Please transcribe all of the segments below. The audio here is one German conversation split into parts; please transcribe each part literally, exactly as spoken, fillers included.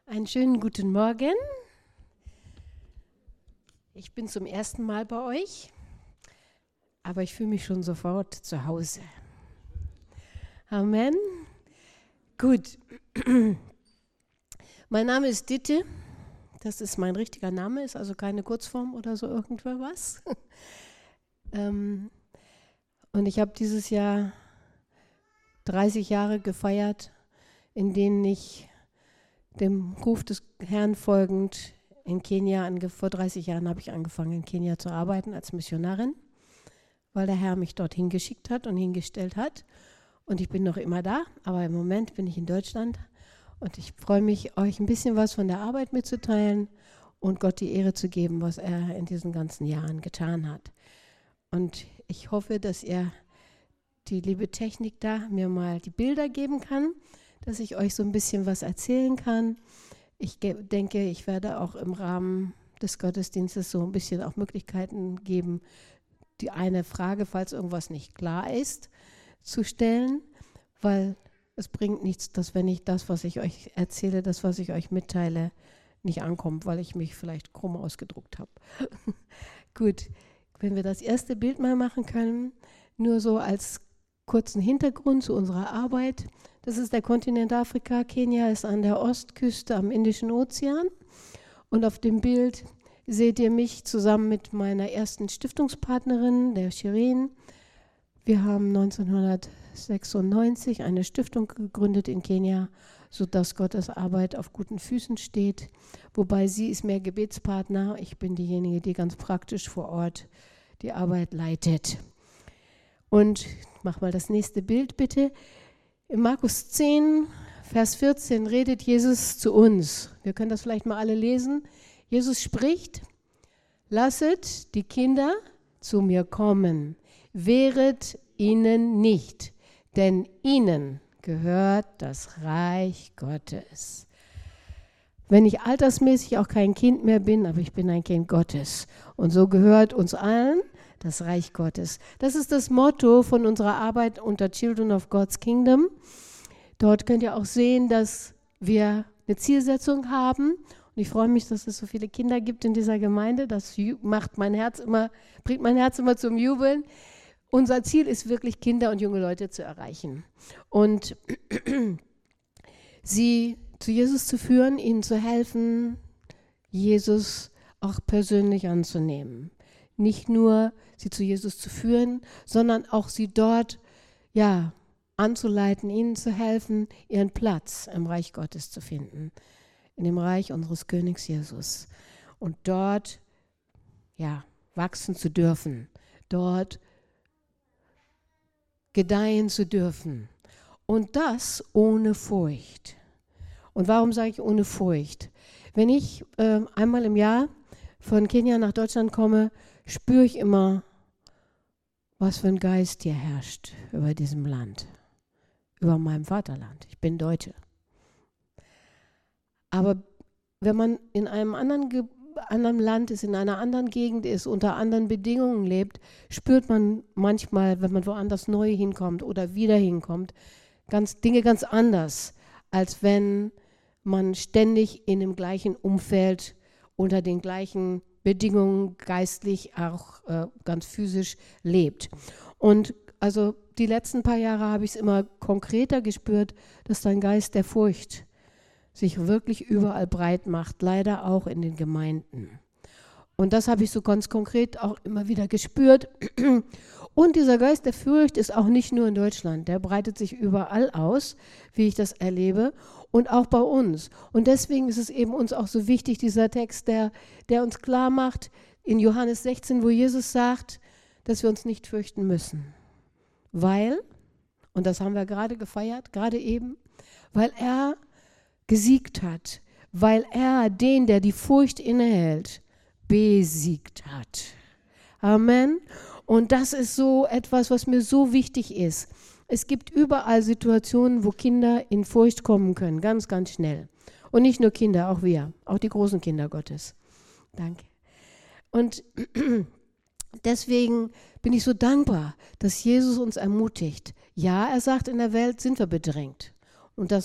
Einen schönen guten Morgen. Ich bin zum ersten Mal bei euch, aber ich fühle mich schon sofort zu Hause. Amen. Gut. Mein Name ist Ditte. Das ist mein richtiger Name, ist also keine Kurzform oder so irgendwas. ähm, und ich habe dieses Jahr dreißig Jahre gefeiert, in denen ich dem Ruf des Herrn folgend in Kenia, ange- vor dreißig Jahren habe ich angefangen in Kenia zu arbeiten als Missionarin, weil der Herr mich dorthin geschickt hat und hingestellt hat. Und ich bin noch immer da, aber im Moment bin ich in Deutschland und ich freue mich, euch ein bisschen was von der Arbeit mitzuteilen und Gott die Ehre zu geben, was er in diesen ganzen Jahren getan hat. Und ich hoffe, dass ihr die liebe Technik da mir mal die Bilder geben kann, dass ich euch so ein bisschen was erzählen kann. Ich ge- denke, ich werde auch im Rahmen des Gottesdienstes so ein bisschen auch Möglichkeiten geben, die eine Frage, falls irgendwas nicht klar ist, zu stellen, weil es bringt nichts, dass wenn ich das, was ich euch erzähle, das, was ich euch mitteile, nicht ankommt, weil ich mich vielleicht krumm ausgedruckt habe. Gut, wenn wir das erste Bild mal machen können, nur so als kurzen Hintergrund zu unserer Arbeit. Das ist der Kontinent Afrika. Kenia ist an der Ostküste am Indischen Ozean. Und auf dem Bild seht ihr mich zusammen mit meiner ersten Stiftungspartnerin, der Shirin. Wir haben neunzehnhundertsechsundneunzig eine Stiftung gegründet in Kenia, sodass Gottes Arbeit auf guten Füßen steht. Wobei sie ist mehr Gebetspartner. Ich bin diejenige, die ganz praktisch vor Ort die Arbeit leitet. Und mach mal das nächste Bild bitte. In Markus zehn, Vers vierzehn redet Jesus zu uns. Wir können das vielleicht mal alle lesen. Jesus spricht: Lasset die Kinder zu mir kommen, wehret ihnen nicht, denn ihnen gehört das Reich Gottes. Wenn ich altersmäßig auch kein Kind mehr bin, aber ich bin ein Kind Gottes. Und so gehört uns allen das Reich Gottes. Das ist das Motto von unserer Arbeit unter Children of God's Kingdom. Dort könnt ihr auch sehen, dass wir eine Zielsetzung haben. Und ich freue mich, dass es so viele Kinder gibt in dieser Gemeinde. Das macht mein Herz immer, bringt mein Herz immer zum Jubeln. Unser Ziel ist wirklich, Kinder und junge Leute zu erreichen und sie zu Jesus zu führen, ihnen zu helfen, Jesus auch persönlich anzunehmen. Nicht nur sie zu Jesus zu führen, sondern auch sie dort ja, anzuleiten, ihnen zu helfen, ihren Platz im Reich Gottes zu finden, in dem Reich unseres Königs Jesus. Und dort ja, wachsen zu dürfen, dort gedeihen zu dürfen. Und das ohne Furcht. Und warum sage ich ohne Furcht? Wenn ich äh, einmal im Jahr von Kenia nach Deutschland komme, spüre ich immer, was für ein Geist hier herrscht über diesem Land, über meinem Vaterland. Ich bin Deutsche. Aber wenn man in einem anderen, Ge- anderen Land ist, in einer anderen Gegend ist, unter anderen Bedingungen lebt, spürt man manchmal, wenn man woanders neu hinkommt oder wieder hinkommt, ganz, Dinge ganz anders, als wenn man ständig in dem gleichen Umfeld unter den gleichen Bedingungen geistlich, auch äh, ganz physisch lebt. Und also die letzten paar Jahre habe ich es immer konkreter gespürt, dass dein Geist der Furcht sich wirklich überall breit macht, leider auch in den Gemeinden. Und das habe ich so ganz konkret auch immer wieder gespürt. Und dieser Geist der Furcht ist auch nicht nur in Deutschland, der breitet sich überall aus, wie ich das erlebe, und auch bei uns. Und deswegen ist es eben uns auch so wichtig, dieser Text, der, der uns klar macht, in Johannes sechzehn, wo Jesus sagt, dass wir uns nicht fürchten müssen. Weil, und das haben wir gerade gefeiert, gerade eben, weil er gesiegt hat, weil er den, der die Furcht innehält, besiegt hat. Amen. Und das ist so etwas, was mir so wichtig ist. Es gibt überall Situationen, wo Kinder in Furcht kommen können, ganz, ganz schnell. Und nicht nur Kinder, auch wir, auch die großen Kinder Gottes. Danke. Und deswegen bin ich so dankbar, dass Jesus uns ermutigt. Ja, er sagt, in der Welt sind wir bedrängt. Und das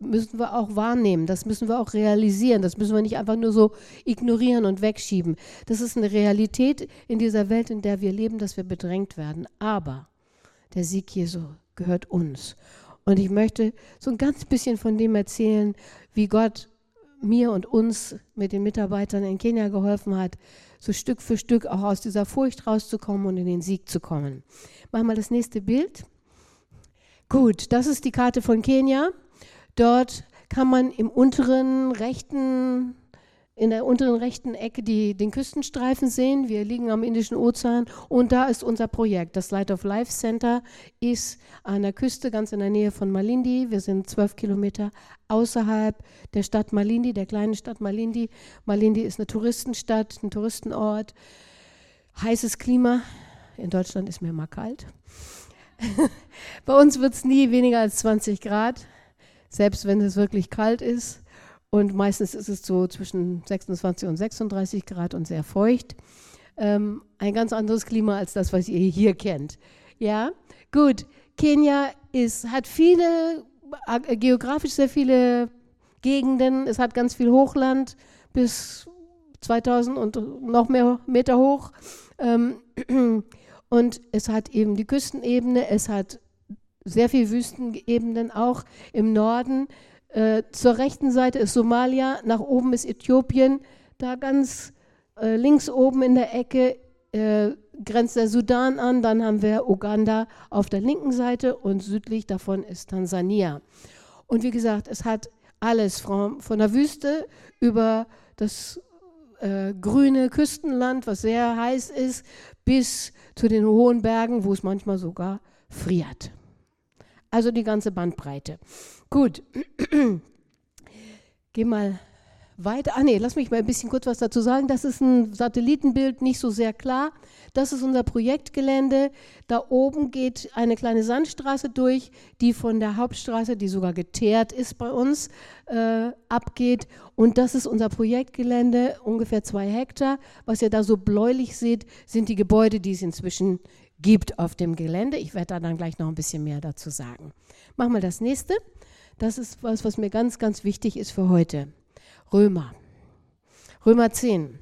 müssen wir auch wahrnehmen, das müssen wir auch realisieren, das müssen wir nicht einfach nur so ignorieren und wegschieben. Das ist eine Realität in dieser Welt, in der wir leben, dass wir bedrängt werden. Aber der Sieg Jesu gehört uns. Und ich möchte so ein ganz bisschen von dem erzählen, wie Gott mir und uns mit den Mitarbeitern in Kenia geholfen hat, so Stück für Stück auch aus dieser Furcht rauszukommen und in den Sieg zu kommen. Machen wir das nächste Bild. Gut, das ist die Karte von Kenia. Dort kann man im unteren rechten, in der unteren rechten Ecke die, den Küstenstreifen sehen. Wir liegen am Indischen Ozean und da ist unser Projekt. Das Light of Life Center ist an der Küste, ganz in der Nähe von Malindi. Wir sind zwölf Kilometer außerhalb der Stadt Malindi, der kleinen Stadt Malindi. Malindi ist eine Touristenstadt, ein Touristenort. Heißes Klima. In Deutschland ist mir immer kalt. Bei uns wird es nie weniger als zwanzig Grad, selbst wenn es wirklich kalt ist. Und meistens ist es so zwischen sechsundzwanzig und sechsunddreißig Grad und sehr feucht. Ähm, ein ganz anderes Klima als das, was ihr hier kennt. Ja, gut. Kenia ist, hat viele, äh, geografisch sehr viele Gegenden. Es hat ganz viel Hochland bis zweitausend und noch mehr Meter hoch. Ähm, und es hat eben die Küstenebene, es hat sehr viele Wüstenebenen auch im Norden. Äh, zur rechten Seite ist Somalia, nach oben ist Äthiopien, da ganz äh, links oben in der Ecke äh, grenzt der Sudan an, dann haben wir Uganda auf der linken Seite und südlich davon ist Tansania. Und wie gesagt, es hat alles von, von der Wüste über das äh, grüne Küstenland, was sehr heiß ist, bis zu den hohen Bergen, wo es manchmal sogar friert. Also die ganze Bandbreite. Gut, geh mal weiter. Ah nee, lass mich mal ein bisschen kurz was dazu sagen. Das ist ein Satellitenbild, nicht so sehr klar. Das ist unser Projektgelände. Da oben geht eine kleine Sandstraße durch, die von der Hauptstraße, die sogar geteert ist bei uns, äh, abgeht. Und das ist unser Projektgelände, ungefähr zwei Hektar. Was ihr da so bläulich seht, sind die Gebäude, die es inzwischen gibt auf dem Gelände. Ich werde da dann gleich noch ein bisschen mehr dazu sagen. Machen wir das nächste. Das ist was, was mir ganz, ganz wichtig ist für heute. Römer. Römer zehn.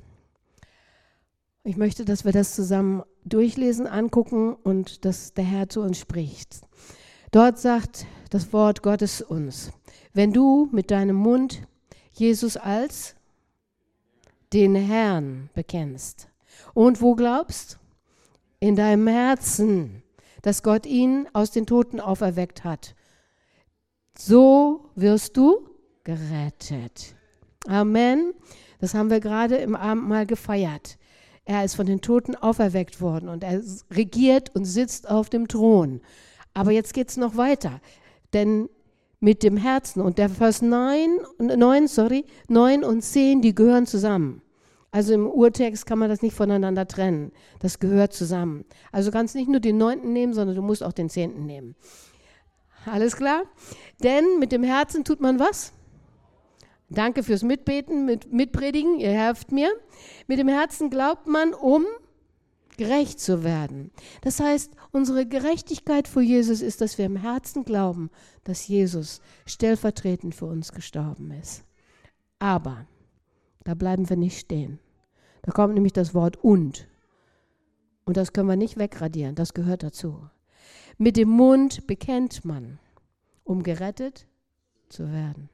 Ich möchte, dass wir das zusammen durchlesen, angucken und dass der Herr zu uns spricht. Dort sagt das Wort Gottes uns: Wenn du mit deinem Mund Jesus als den Herrn bekennst und wo glaubst? In deinem Herzen, dass Gott ihn aus den Toten auferweckt hat, so wirst du gerettet. Amen. Das haben wir gerade im Abendmahl gefeiert. Er ist von den Toten auferweckt worden und er regiert und sitzt auf dem Thron. Aber jetzt geht es noch weiter, denn mit dem Herzen und der Vers neun, neun, sorry, neun und zehn, die gehören zusammen. Also im Urtext kann man das nicht voneinander trennen. Das gehört zusammen. Also du kannst nicht nur den neunten nehmen, sondern du musst auch den zehnten nehmen. Alles klar? Denn mit dem Herzen tut man was? Danke fürs Mitbeten, mit, Mitpredigen, ihr helft mir. Mit dem Herzen glaubt man, um gerecht zu werden. Das heißt, unsere Gerechtigkeit vor Jesus ist, dass wir im Herzen glauben, dass Jesus stellvertretend für uns gestorben ist. Aber da bleiben wir nicht stehen. Da kommt nämlich das Wort und. Und das können wir nicht wegradieren, das gehört dazu. Mit dem Mund bekennt man, um gerettet zu werden.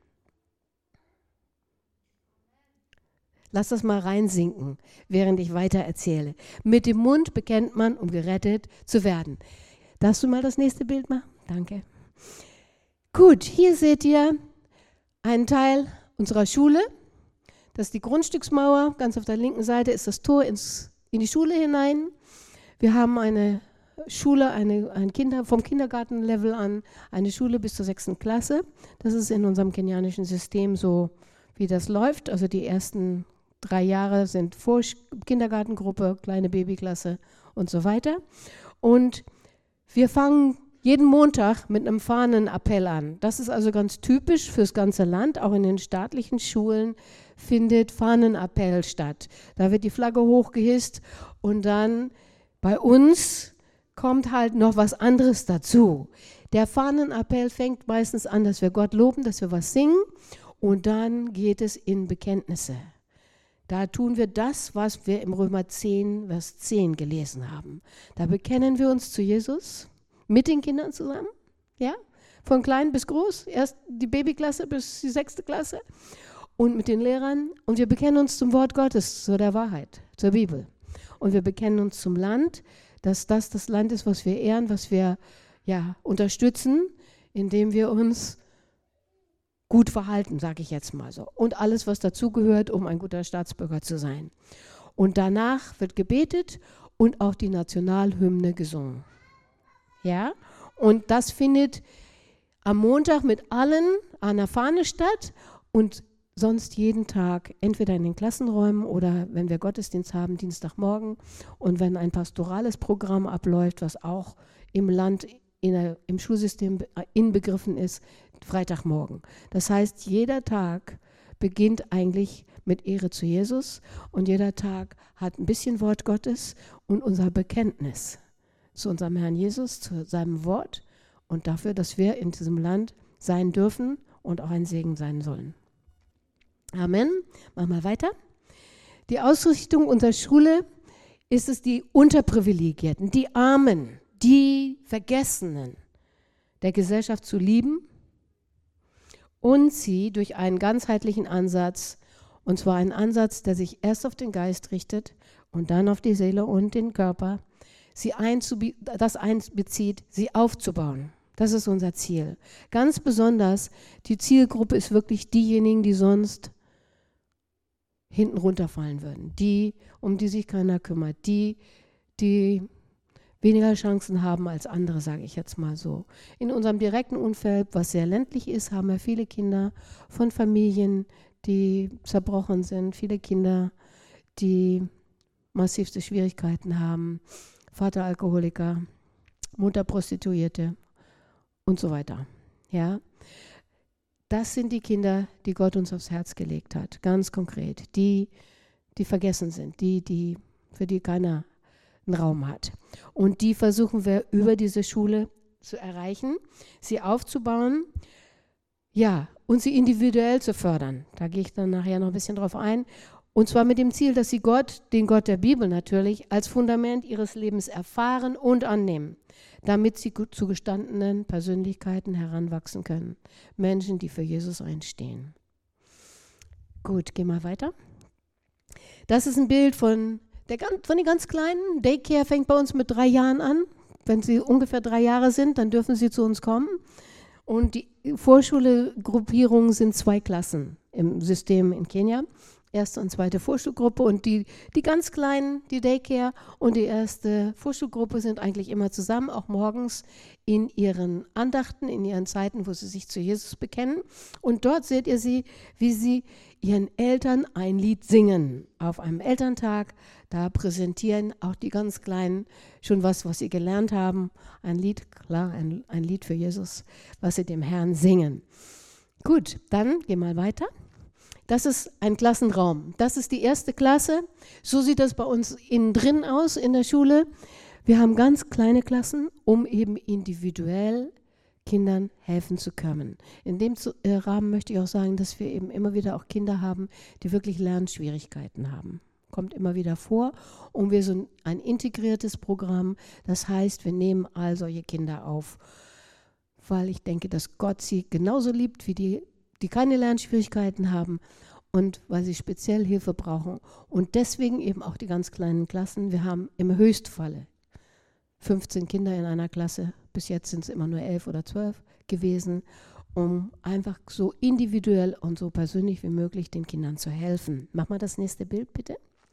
Lass das mal reinsinken, während ich weiter erzähle. Mit dem Mund bekennt man, um gerettet zu werden. Darfst du mal das nächste Bild machen? Danke. Gut, hier seht ihr einen Teil unserer Schule. Das ist die Grundstücksmauer. Ganz auf der linken Seite ist das Tor ins, in die Schule hinein. Wir haben eine Schule, eine, ein Kinder, vom Kindergartenlevel an, eine Schule bis zur sechsten Klasse. Das ist in unserem kenianischen System so, wie das läuft. Also die ersten drei Jahre sind Vor- Kindergartengruppe, kleine Babyklasse und so weiter. Und wir fangen jeden Montag mit einem Fahnenappell an. Das ist also ganz typisch fürs ganze Land. Auch in den staatlichen Schulen findet Fahnenappell statt. Da wird die Flagge hochgehisst und dann bei uns kommt halt noch was anderes dazu. Der Fahnenappell fängt meistens an, dass wir Gott loben, dass wir was singen und dann geht es in Bekenntnisse. Da tun wir das, was wir im Römer zehn, Vers zehn gelesen haben. Da bekennen wir uns zu Jesus mit den Kindern zusammen, ja, von klein bis groß, erst die Babyklasse bis die sechste Klasse und mit den Lehrern. Und wir bekennen uns zum Wort Gottes, zu der Wahrheit, zur Bibel. Und wir bekennen uns zum Land, dass das das Land ist, was wir ehren, was wir ja, unterstützen, indem wir uns gut verhalten, sage ich jetzt mal so. Und alles, was dazugehört, um ein guter Staatsbürger zu sein. Und danach wird gebetet und auch die Nationalhymne gesungen. Ja, und das findet am Montag mit allen an der Fahne statt und sonst jeden Tag, entweder in den Klassenräumen oder wenn wir Gottesdienst haben, Dienstagmorgen und wenn ein pastorales Programm abläuft, was auch im Land, in der, im Schulsystem inbegriffen ist, Freitagmorgen. Das heißt, jeder Tag beginnt eigentlich mit Ehre zu Jesus und jeder Tag hat ein bisschen Wort Gottes und unser Bekenntnis zu unserem Herrn Jesus, zu seinem Wort und dafür, dass wir in diesem Land sein dürfen und auch ein Segen sein sollen. Amen. Machen wir weiter. Die Ausrichtung unserer Schule ist es, die Unterprivilegierten, die Armen, die Vergessenen der Gesellschaft zu lieben und sie durch einen ganzheitlichen Ansatz, und zwar einen Ansatz, der sich erst auf den Geist richtet und dann auf die Seele und den Körper, sie einzube- das einbezieht, sie aufzubauen. Das ist unser Ziel. Ganz besonders, die Zielgruppe ist wirklich diejenigen, die sonst hinten runterfallen würden, die, um die sich keiner kümmert, die, die weniger Chancen haben als andere, sage ich jetzt mal so. In unserem direkten Umfeld, was sehr ländlich ist, haben wir viele Kinder von Familien, die zerbrochen sind, viele Kinder, die massivste Schwierigkeiten haben, Vater Alkoholiker, Mutter Prostituierte und so weiter. Ja, das sind die Kinder, die Gott uns aufs Herz gelegt hat, ganz konkret, die, die vergessen sind, die, die, für die keiner einen Raum hat. Und die versuchen wir über diese Schule zu erreichen, sie aufzubauen, ja, und sie individuell zu fördern. Da gehe ich dann nachher noch ein bisschen drauf ein. Und zwar mit dem Ziel, dass sie Gott, den Gott der Bibel natürlich, als Fundament ihres Lebens erfahren und annehmen, damit sie gut zu gestandenen Persönlichkeiten heranwachsen können. Menschen, die für Jesus einstehen. Gut, gehen wir weiter. Das ist ein Bild von, der, von den ganz Kleinen. Daycare fängt bei uns mit drei Jahren an. Wenn sie ungefähr drei Jahre sind, dann dürfen sie zu uns kommen. Und die Vorschule-Gruppierungen sind zwei Klassen im System in Kenia. Erste und zweite Vorschulgruppe und die, die ganz Kleinen, die Daycare und die erste Vorschulgruppe sind eigentlich immer zusammen, auch morgens in ihren Andachten, in ihren Zeiten, wo sie sich zu Jesus bekennen. Und dort seht ihr sie, wie sie ihren Eltern ein Lied singen. Auf einem Elterntag, da präsentieren auch die ganz Kleinen schon was, was sie gelernt haben. Ein Lied, klar, ein, ein Lied für Jesus, was sie dem Herrn singen. Gut, dann gehen wir weiter. Das ist ein Klassenraum. Das ist die erste Klasse. So sieht das bei uns innen drin aus in der Schule. Wir haben ganz kleine Klassen, um eben individuell Kindern helfen zu können. In dem Rahmen möchte ich auch sagen, dass wir eben immer wieder auch Kinder haben, die wirklich Lernschwierigkeiten haben. Kommt immer wieder vor. Und wir sind ein integriertes Programm. Das heißt, wir nehmen all solche Kinder auf, weil ich denke, dass Gott sie genauso liebt wie die, die keine Lernschwierigkeiten haben und weil sie speziell Hilfe brauchen. Und deswegen eben auch die ganz kleinen Klassen. Wir haben im Höchstfalle fünfzehn Kinder in einer Klasse. Bis jetzt sind es immer nur elf oder zwölf gewesen, um einfach so individuell und so persönlich wie möglich den Kindern zu helfen. Mach mal das nächste Bild, bitte.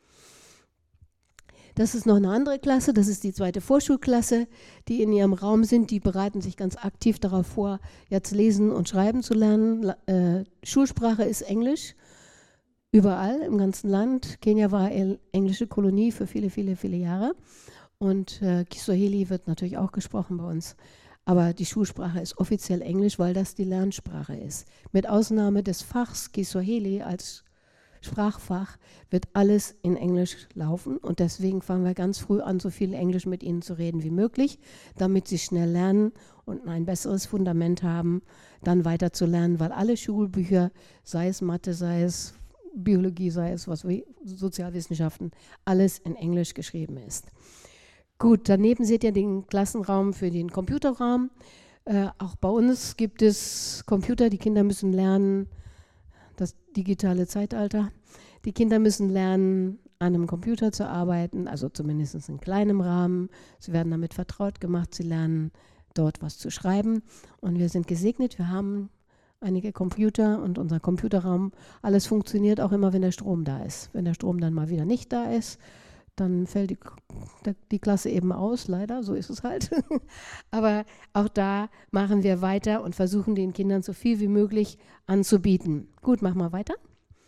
Das ist noch eine andere Klasse, das ist die zweite Vorschulklasse, die in ihrem Raum sind. Die bereiten sich ganz aktiv darauf vor, jetzt lesen und schreiben zu lernen. Äh, Schulsprache ist Englisch, überall im ganzen Land. Kenia war eine englische Kolonie für viele, viele, viele Jahre. Und äh, Kiswahili wird natürlich auch gesprochen bei uns. Aber die Schulsprache ist offiziell Englisch, weil das die Lernsprache ist. Mit Ausnahme des Fachs Kiswahili als Sprachfach wird alles in Englisch laufen und deswegen fangen wir ganz früh an, so viel Englisch mit ihnen zu reden wie möglich, damit sie schnell lernen und ein besseres Fundament haben, dann weiter zu lernen, weil alle Schulbücher, sei es Mathe, sei es Biologie, sei es was wie Sozialwissenschaften, alles in Englisch geschrieben ist. Gut, daneben seht ihr den Klassenraum für den Computerraum. Äh, auch bei uns gibt es Computer, die Kinder müssen lernen, das digitale Zeitalter. Die Kinder müssen lernen, an einem Computer zu arbeiten, also zumindest in kleinem Rahmen. Sie werden damit vertraut gemacht, sie lernen dort was zu schreiben. Und wir sind gesegnet, wir haben einige Computer und unser Computerraum, alles funktioniert auch immer, wenn der Strom da ist. Wenn der Strom dann mal wieder nicht da ist, dann fällt die, die Klasse eben aus, leider, so ist es halt. Aber auch da machen wir weiter und versuchen den Kindern so viel wie möglich anzubieten. Gut, machen wir weiter.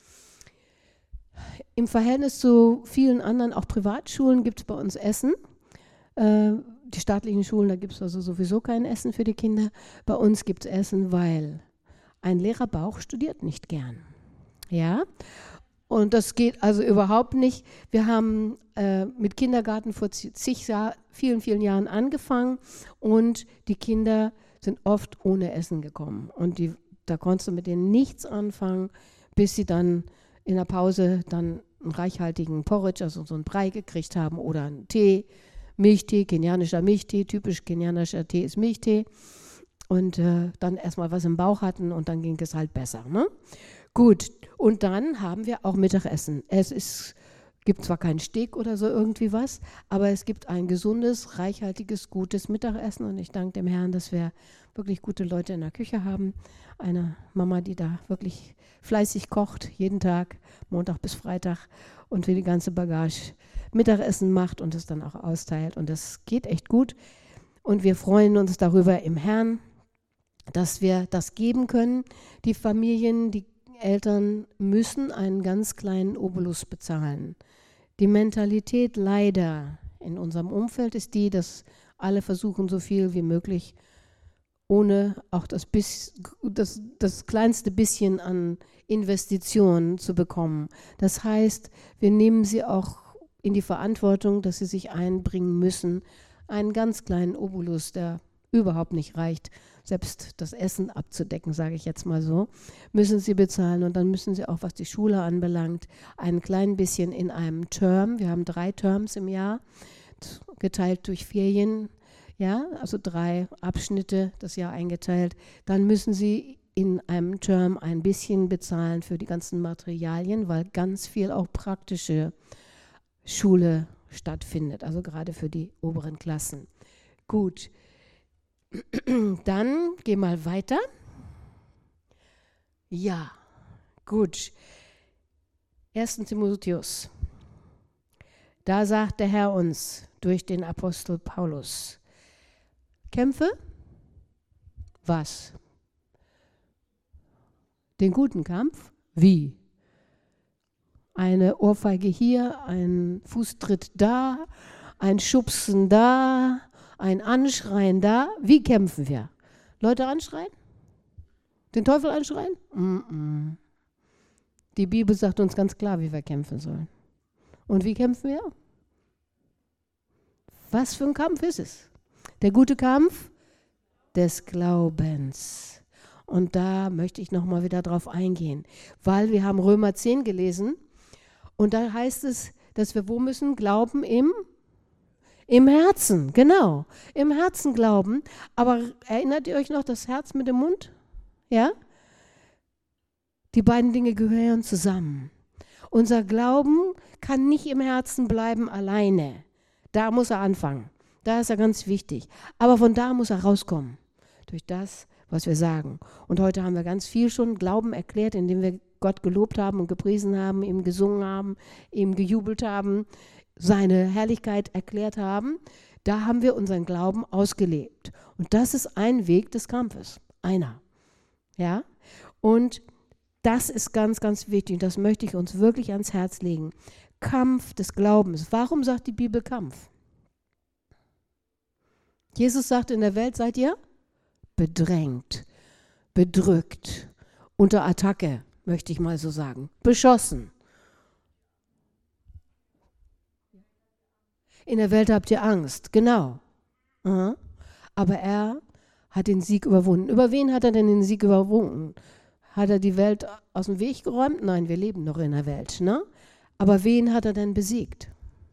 Im Verhältnis zu vielen anderen, auch Privatschulen, gibt es bei uns Essen. Äh, die staatlichen Schulen, da gibt es also sowieso kein Essen für die Kinder. Bei uns gibt es Essen, weil ein leerer Bauch studiert nicht gern. Ja, und das geht also überhaupt nicht. Wir haben äh, mit Kindergarten vor zig Jahr, vielen, vielen Jahren angefangen und die Kinder sind oft ohne Essen gekommen. Und die, da konntest du mit denen nichts anfangen, bis sie dann in der Pause dann einen reichhaltigen Porridge, also so einen Brei gekriegt haben oder einen Tee, Milchtee, kenianischer Milchtee, typisch kenianischer Tee ist Milchtee. Und äh, dann erstmal was im Bauch hatten und dann ging es halt besser. Ne? Gut, und dann haben wir auch Mittagessen. Es ist, gibt zwar keinen Steak oder so irgendwie was, aber es gibt ein gesundes, reichhaltiges, gutes Mittagessen und ich danke dem Herrn, dass wir wirklich gute Leute in der Küche haben. Eine Mama, die da wirklich fleißig kocht, jeden Tag, Montag bis Freitag und für die ganze Bagage Mittagessen macht und es dann auch austeilt und das geht echt gut. Und wir freuen uns darüber im Herrn, dass wir das geben können. Die Familien, die Eltern müssen einen ganz kleinen Obolus bezahlen. Die Mentalität leider in unserem Umfeld ist die, dass alle versuchen, so viel wie möglich, ohne auch das, bis, das, das kleinste bisschen an Investitionen zu bekommen. Das heißt, wir nehmen sie auch in die Verantwortung, dass sie sich einbringen müssen, einen ganz kleinen Obolus, der überhaupt nicht reicht, selbst das Essen abzudecken, sage ich jetzt mal so, müssen sie bezahlen. Und dann müssen sie auch, was die Schule anbelangt, ein klein bisschen in einem Term, wir haben drei Terms im Jahr, geteilt durch Ferien, ja, also drei Abschnitte das Jahr eingeteilt, dann müssen sie in einem Term ein bisschen bezahlen für die ganzen Materialien, weil ganz viel auch praktische Schule stattfindet, also gerade für die oberen Klassen. Gut. Dann geh mal weiter. Ja, gut. erster Timotheus. Da sagt der Herr uns durch den Apostel Paulus: Kämpfe? Was? Den guten Kampf? Wie? Eine Ohrfeige hier, ein Fußtritt da, ein Schubsen da, ein Anschreien da. Wie kämpfen wir? Leute anschreien? Den Teufel anschreien? Mm-mm. Die Bibel sagt uns ganz klar, wie wir kämpfen sollen. Und wie kämpfen wir? Was für ein Kampf ist es? Der gute Kampf des Glaubens. Und da möchte ich nochmal wieder drauf eingehen, weil wir haben Römer zehn gelesen und da heißt es, dass wir wo müssen? Glauben im Im Herzen, genau. Im Herzen glauben. Aber erinnert ihr euch noch das Herz mit dem Mund? Ja? Die beiden Dinge gehören zusammen. Unser Glauben kann nicht im Herzen bleiben alleine. Da muss er anfangen. Da ist er ganz wichtig. Aber von da muss er rauskommen. Durch das, was wir sagen. Und heute haben wir ganz viel schon Glauben erklärt, indem wir Gott gelobt haben und gepriesen haben, ihm gesungen haben, ihm gejubelt haben, seine Herrlichkeit erklärt haben, da haben wir unseren Glauben ausgelebt. Und das ist ein Weg des Kampfes. Einer. Ja? Und das ist ganz, ganz wichtig. Das möchte ich uns wirklich ans Herz legen. Kampf des Glaubens. Warum sagt die Bibel Kampf? Jesus sagt, in der Welt seid ihr bedrängt, bedrückt, unter Attacke, möchte ich mal so sagen, beschossen. In der Welt habt ihr Angst, genau. Aha. Aber er hat den Sieg überwunden. Über wen hat er denn den Sieg überwunden? Hat er die Welt aus dem Weg geräumt? Nein, wir leben noch in der Welt, ne? Aber wen hat er denn besiegt?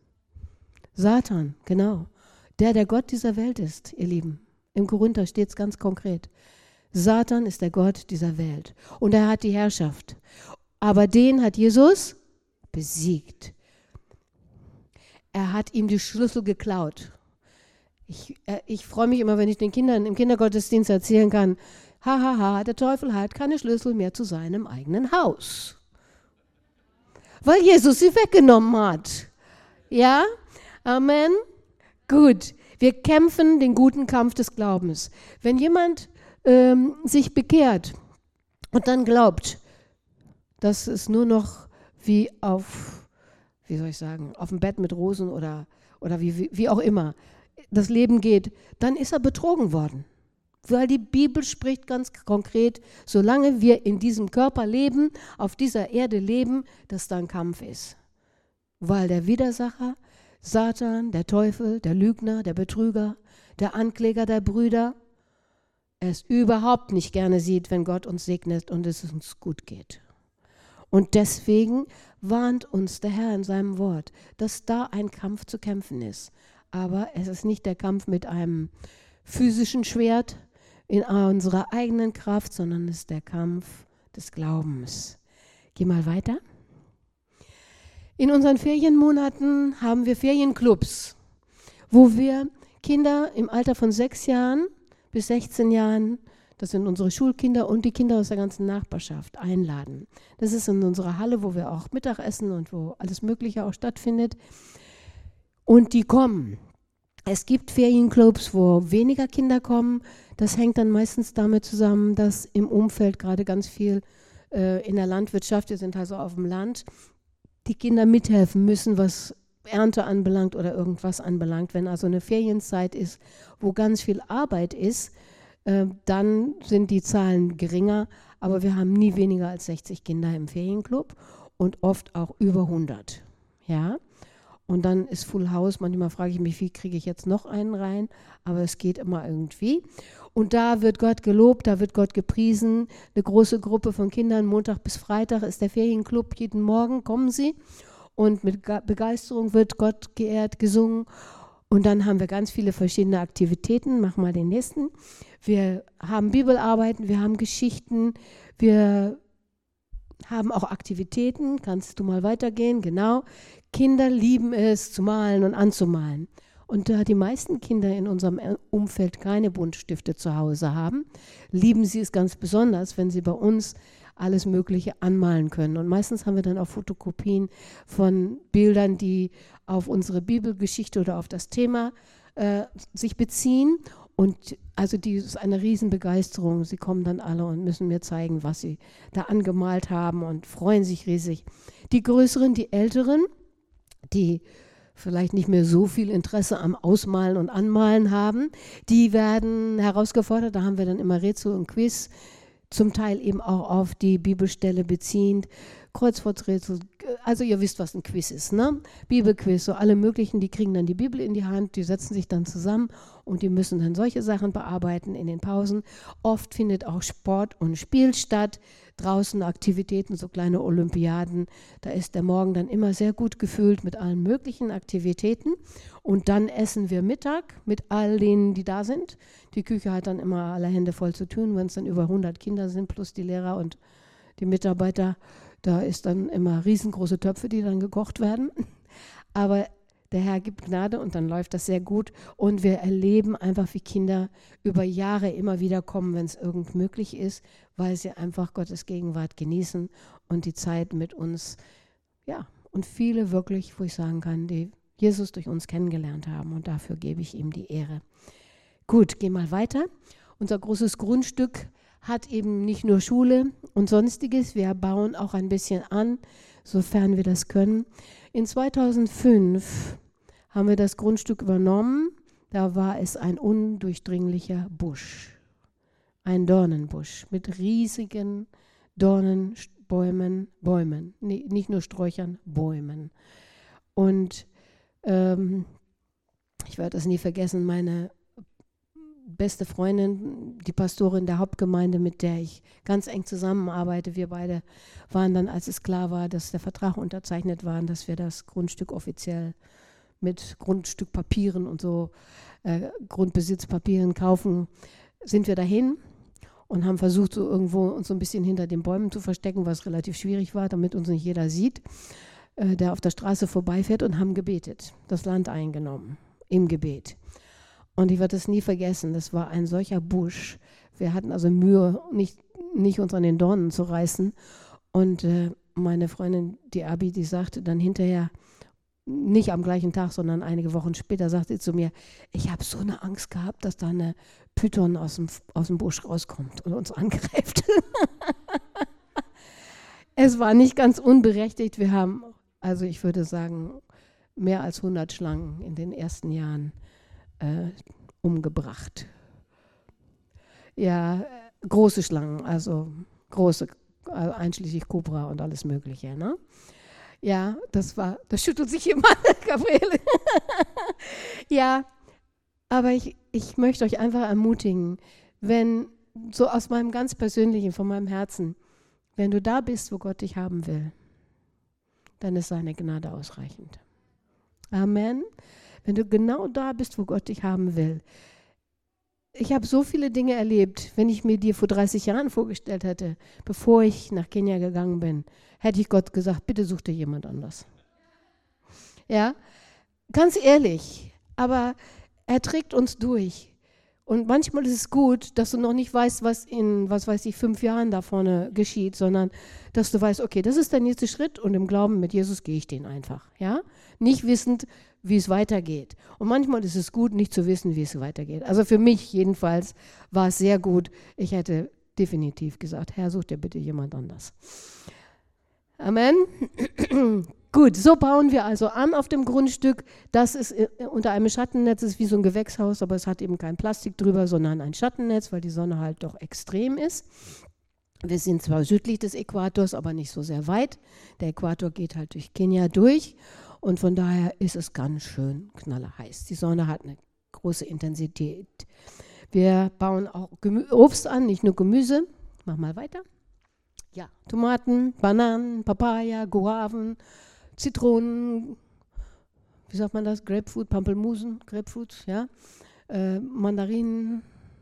Satan, genau. Der, der Gott dieser Welt ist, ihr Lieben. Im Korinther steht es ganz konkret. Satan ist der Gott dieser Welt. Und er hat die Herrschaft. Aber den hat Jesus besiegt. Er hat ihm die Schlüssel geklaut. Ich, äh, ich freue mich immer, wenn ich den Kindern im Kindergottesdienst erzählen kann, hahaha, ha, ha, der Teufel hat keine Schlüssel mehr zu seinem eigenen Haus. Weil Jesus sie weggenommen hat. Ja? Amen? Gut. Wir kämpfen den guten Kampf des Glaubens. Wenn jemand ähm, sich bekehrt und dann glaubt, dass es nur noch wie auf, wie soll ich sagen, auf dem Bett mit Rosen oder, oder wie, wie, wie auch immer das Leben geht, dann ist er betrogen worden. Weil die Bibel spricht ganz konkret, solange wir in diesem Körper leben, auf dieser Erde leben, dass da ein Kampf ist. Weil der Widersacher, Satan, der Teufel, der Lügner, der Betrüger, der Ankläger der Brüder, es überhaupt nicht gerne sieht, wenn Gott uns segnet und es uns gut geht. Und deswegen warnt uns der Herr in seinem Wort, dass da ein Kampf zu kämpfen ist. Aber es ist nicht der Kampf mit einem physischen Schwert in unserer eigenen Kraft, sondern es ist der Kampf des Glaubens. Geh mal weiter. In unseren Ferienmonaten haben wir Ferienclubs, wo wir Kinder im Alter von sechs Jahren bis sechzehn Jahren, das sind unsere Schulkinder und die Kinder aus der ganzen Nachbarschaft, einladen. Das ist in unserer Halle, wo wir auch Mittag essen und wo alles Mögliche auch stattfindet. Und die kommen. Es gibt Ferienclubs, wo weniger Kinder kommen. Das hängt dann meistens damit zusammen, dass im Umfeld gerade ganz viel äh, in der Landwirtschaft, wir sind also auf dem Land, die Kinder mithelfen müssen, was Ernte anbelangt oder irgendwas anbelangt. Wenn also eine Ferienzeit ist, wo ganz viel Arbeit ist, äh, dann sind die Zahlen geringer, aber wir haben nie weniger als sechzig Kinder im Ferienclub und oft auch über hundert. Ja? Und dann ist Full House, manchmal frage ich mich, wie kriege ich jetzt noch einen rein, aber es geht immer irgendwie. Und da wird Gott gelobt, da wird Gott gepriesen, eine große Gruppe von Kindern, Montag bis Freitag ist der Ferienclub, jeden Morgen kommen sie und mit Begeisterung wird Gott geehrt, gesungen. Und dann haben wir ganz viele verschiedene Aktivitäten, mach mal den nächsten. Wir haben Bibelarbeiten, wir haben Geschichten, wir haben auch Aktivitäten, kannst du mal weitergehen, genau. Kinder lieben es, zu malen und anzumalen. Und da die meisten Kinder in unserem Umfeld keine Buntstifte zu Hause haben, lieben sie es ganz besonders, wenn sie bei uns alles Mögliche anmalen können. Und meistens haben wir dann auch Fotokopien von Bildern, die auf unsere Bibelgeschichte oder auf das Thema äh, sich beziehen. Und also die ist eine Riesenbegeisterung. Sie kommen dann alle und müssen mir zeigen, was sie da angemalt haben und freuen sich riesig. Die Größeren, die Älteren, die vielleicht nicht mehr so viel Interesse am Ausmalen und Anmalen haben, die werden herausgefordert. Da haben wir dann immer Rätsel und Quiz, zum Teil eben auch auf die Bibelstelle beziehend, Kreuzworträtsel, also ihr wisst, was ein Quiz ist, ne? Bibelquiz, so alle möglichen, die kriegen dann die Bibel in die Hand, die setzen sich dann zusammen und die müssen dann solche Sachen bearbeiten in den Pausen. Oft findet auch Sport und Spiel statt, draußen Aktivitäten, so kleine Olympiaden. Da ist der Morgen dann immer sehr gut gefüllt mit allen möglichen Aktivitäten. Und dann essen wir Mittag mit all denen, die da sind. Die Küche hat dann immer alle Hände voll zu tun, wenn es dann über hundert Kinder sind, plus die Lehrer und die Mitarbeiter. Da ist dann immer riesengroße Töpfe, die dann gekocht werden. Aber der Herr gibt Gnade und dann läuft das sehr gut. Und wir erleben einfach, wie Kinder über Jahre immer wieder kommen, wenn es irgend möglich ist, weil sie einfach Gottes Gegenwart genießen und die Zeit mit uns, ja, und viele wirklich, wo ich sagen kann, die Jesus durch uns kennengelernt haben. Und dafür gebe ich ihm die Ehre. Gut, gehen mal weiter. Unser großes Grundstück hat eben nicht nur Schule und Sonstiges, wir bauen auch ein bisschen an, sofern wir das können. In zweitausendfünf haben wir das Grundstück übernommen, da war es ein undurchdringlicher Busch, ein Dornenbusch mit riesigen Dornenbäumen, Bäumen, nee, nicht nur Sträuchern, Bäumen. Und ähm, Ich werde es nie vergessen, meine beste Freundin, die Pastorin der Hauptgemeinde, mit der ich ganz eng zusammenarbeite, wir beide waren dann, als es klar war, dass der Vertrag unterzeichnet war, dass wir das Grundstück offiziell mit Grundstückpapieren und so, äh, Grundbesitzpapieren kaufen, sind wir dahin und haben versucht, so irgendwo uns so ein bisschen hinter den Bäumen zu verstecken, was relativ schwierig war, damit uns nicht jeder sieht, äh, der auf der Straße vorbeifährt, und haben gebetet, das Land eingenommen, im Gebet. Und ich werde es nie vergessen, das war ein solcher Busch. Wir hatten also Mühe, nicht, nicht uns an den Dornen zu reißen. Und äh, meine Freundin, die Abi, die sagte dann hinterher, nicht am gleichen Tag, sondern einige Wochen später, sagte sie zu mir, ich habe so eine Angst gehabt, dass da eine Python aus dem, aus dem Busch rauskommt und uns angreift. Es war nicht ganz unberechtigt. Wir haben, also ich würde sagen, mehr als hundert Schlangen in den ersten Jahren Äh, umgebracht. Ja, äh, große Schlangen, also große, äh, einschließlich Kobra und alles Mögliche. Ne? Ja, das war, das schüttelt sich immer, Gabriele. Ja, aber ich, ich möchte euch einfach ermutigen, wenn, so aus meinem ganz persönlichen, von meinem Herzen, wenn du da bist, wo Gott dich haben will, dann ist seine Gnade ausreichend. Amen. Wenn du genau da bist, wo Gott dich haben will. Ich habe so viele Dinge erlebt, wenn ich mir dir vor dreißig Jahren vorgestellt hätte, bevor ich nach Kenia gegangen bin, hätte ich Gott gesagt, bitte such dir jemand anders. Ja, ganz ehrlich, aber er trägt uns durch. Und manchmal ist es gut, dass du noch nicht weißt, was in, was weiß ich, fünf Jahren da vorne geschieht, sondern dass du weißt, okay, das ist der nächste Schritt und im Glauben mit Jesus gehe ich den einfach. Ja? Nicht wissend, wie es weitergeht. Und manchmal ist es gut, nicht zu wissen, wie es weitergeht. Also für mich jedenfalls war es sehr gut. Ich hätte definitiv gesagt, Herr, such dir bitte jemand anders. Amen. Gut, so bauen wir also an auf dem Grundstück. Das ist unter einem Schattennetz, ist wie so ein Gewächshaus, aber es hat eben kein Plastik drüber, sondern ein Schattennetz, weil die Sonne halt doch extrem ist. Wir sind zwar südlich des Äquators, aber nicht so sehr weit. Der Äquator geht halt durch Kenia durch und von daher ist es ganz schön knallerheiß. Die Sonne hat eine große Intensität. Wir bauen auch Gemü- Obst an, nicht nur Gemüse. Mach mal weiter. Ja, Tomaten, Bananen, Papaya, Guaven, Zitronen, wie sagt man das? Grapefruit, Pampelmusen, Grapefruit, ja, äh, Mandarinen,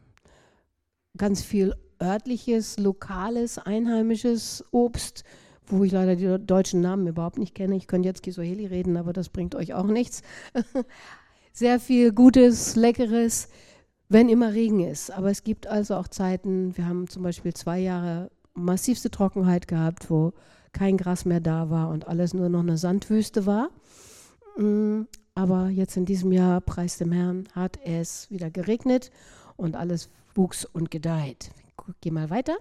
ganz viel örtliches, lokales, einheimisches Obst, wo ich leider die deutschen Namen überhaupt nicht kenne. Ich könnte jetzt Kiswahili reden, aber das bringt euch auch nichts. Sehr viel Gutes, Leckeres, wenn immer Regen ist. Aber es gibt also auch Zeiten, wir haben zum Beispiel zwei Jahre massivste Trockenheit gehabt, wo kein Gras mehr da war und alles nur noch eine Sandwüste war. Aber jetzt in diesem Jahr, preis dem Herrn, hat es wieder geregnet und alles wuchs und gedeiht. Geh mal weiter.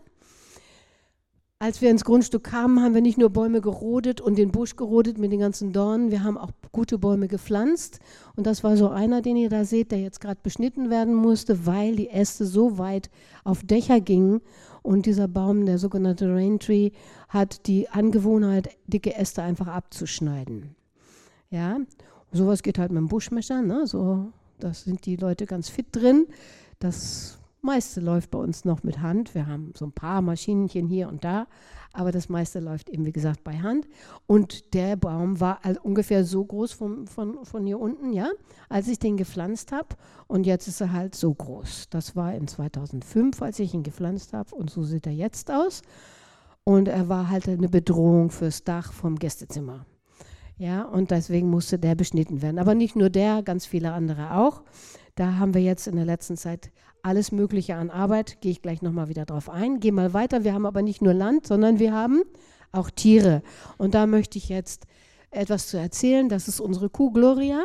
Als wir ins Grundstück kamen, haben wir nicht nur Bäume gerodet und den Busch gerodet mit den ganzen Dornen, wir haben auch gute Bäume gepflanzt. Und das war so einer, den ihr da seht, der jetzt gerade beschnitten werden musste, weil die Äste so weit auf Dächer gingen. Und dieser Baum, der sogenannte Rain Tree, hat die Angewohnheit, dicke Äste einfach abzuschneiden. Ja, sowas geht halt mit dem Buschmesser, ne? So, das sind die Leute ganz fit drin. Das meiste läuft bei uns noch mit Hand. Wir haben so ein paar Maschinchen hier und da, aber das meiste läuft eben, wie gesagt, bei Hand. Und der Baum war also ungefähr so groß von, von, von hier unten, ja, als ich den gepflanzt habe. Und jetzt ist er halt so groß. Das war in zweitausendfünf, als ich ihn gepflanzt habe, und so sieht er jetzt aus. Und er war halt eine Bedrohung fürs Dach vom Gästezimmer. Ja, und deswegen musste der beschnitten werden. Aber nicht nur der, ganz viele andere auch. Da haben wir jetzt in der letzten Zeit alles Mögliche an Arbeit, gehe ich gleich nochmal wieder drauf ein. Geh mal weiter, wir haben aber nicht nur Land, sondern wir haben auch Tiere. Und da möchte ich jetzt etwas zu erzählen. Das ist unsere Kuh Gloria.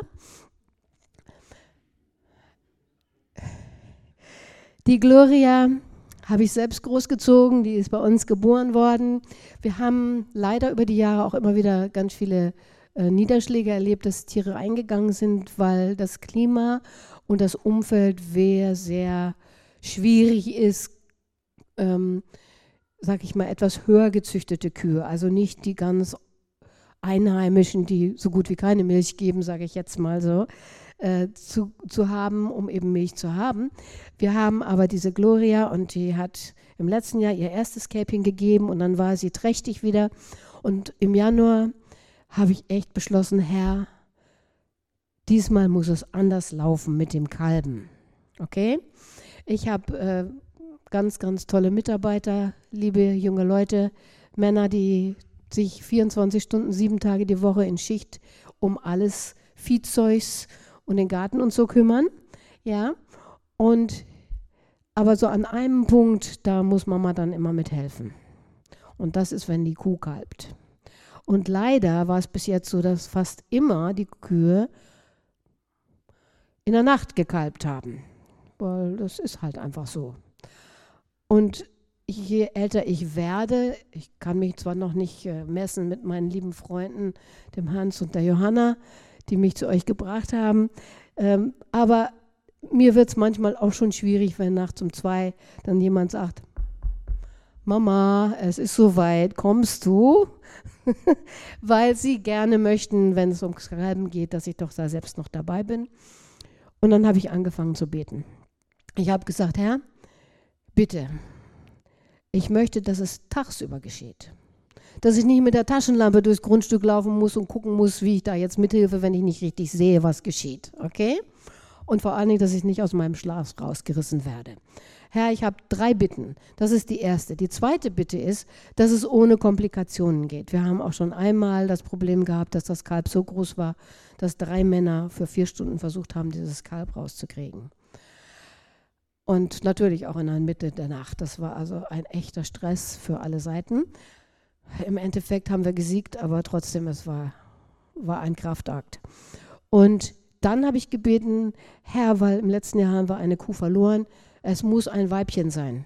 Die Gloria habe ich selbst großgezogen, die ist bei uns geboren worden. Wir haben leider über die Jahre auch immer wieder ganz viele äh, Niederschläge erlebt, dass Tiere eingegangen sind, weil das Klima und das Umfeld sehr schwierig ist, ähm, sag ich mal, etwas höher gezüchtete Kühe, also nicht die ganz einheimischen, die so gut wie keine Milch geben, sage ich jetzt mal so, äh, zu, zu haben, um eben Milch zu haben. Wir haben aber diese Gloria und die hat im letzten Jahr ihr erstes Kälbchen gegeben und dann war sie trächtig wieder. Und im Januar habe ich echt beschlossen, Herr, diesmal muss es anders laufen mit dem Kalben. Okay? Ich habe äh, ganz, ganz tolle Mitarbeiter, liebe junge Leute, Männer, die sich vierundzwanzig Stunden, sieben Tage die Woche in Schicht um alles Viehzeugs und den Garten und so kümmern. Ja? Und aber so an einem Punkt, da muss Mama dann immer mithelfen. Und das ist, wenn die Kuh kalbt. Und leider war es bis jetzt so, dass fast immer die Kühe in der Nacht gekalbt haben. Weil das ist halt einfach so. Und je älter ich werde, ich kann mich zwar noch nicht äh, messen mit meinen lieben Freunden, dem Hans und der Johanna, die mich zu euch gebracht haben, ähm, aber mir wird es manchmal auch schon schwierig, wenn nachts um zwei dann jemand sagt, Mama, es ist soweit, kommst du? Weil sie gerne möchten, wenn es ums Kalben geht, dass ich doch da selbst noch dabei bin. Und dann habe ich angefangen zu beten. Ich habe gesagt, Herr, bitte, ich möchte, dass es tagsüber geschieht. Dass ich nicht mit der Taschenlampe durchs Grundstück laufen muss und gucken muss, wie ich da jetzt mithilfe, wenn ich nicht richtig sehe, was geschieht. Okay? Und vor allen Dingen, dass ich nicht aus meinem Schlaf rausgerissen werde. Herr, ich habe drei Bitten. Das ist die erste. Die zweite Bitte ist, dass es ohne Komplikationen geht. Wir haben auch schon einmal das Problem gehabt, dass das Kalb so groß war, dass drei Männer für vier Stunden versucht haben, dieses Kalb rauszukriegen. Und natürlich auch in der Mitte der Nacht. Das war also ein echter Stress für alle Seiten. Im Endeffekt haben wir gesiegt, aber trotzdem, es war, war ein Kraftakt. Und dann habe ich gebeten, Herr, weil im letzten Jahr haben wir eine Kuh verloren, es muss ein Weibchen sein.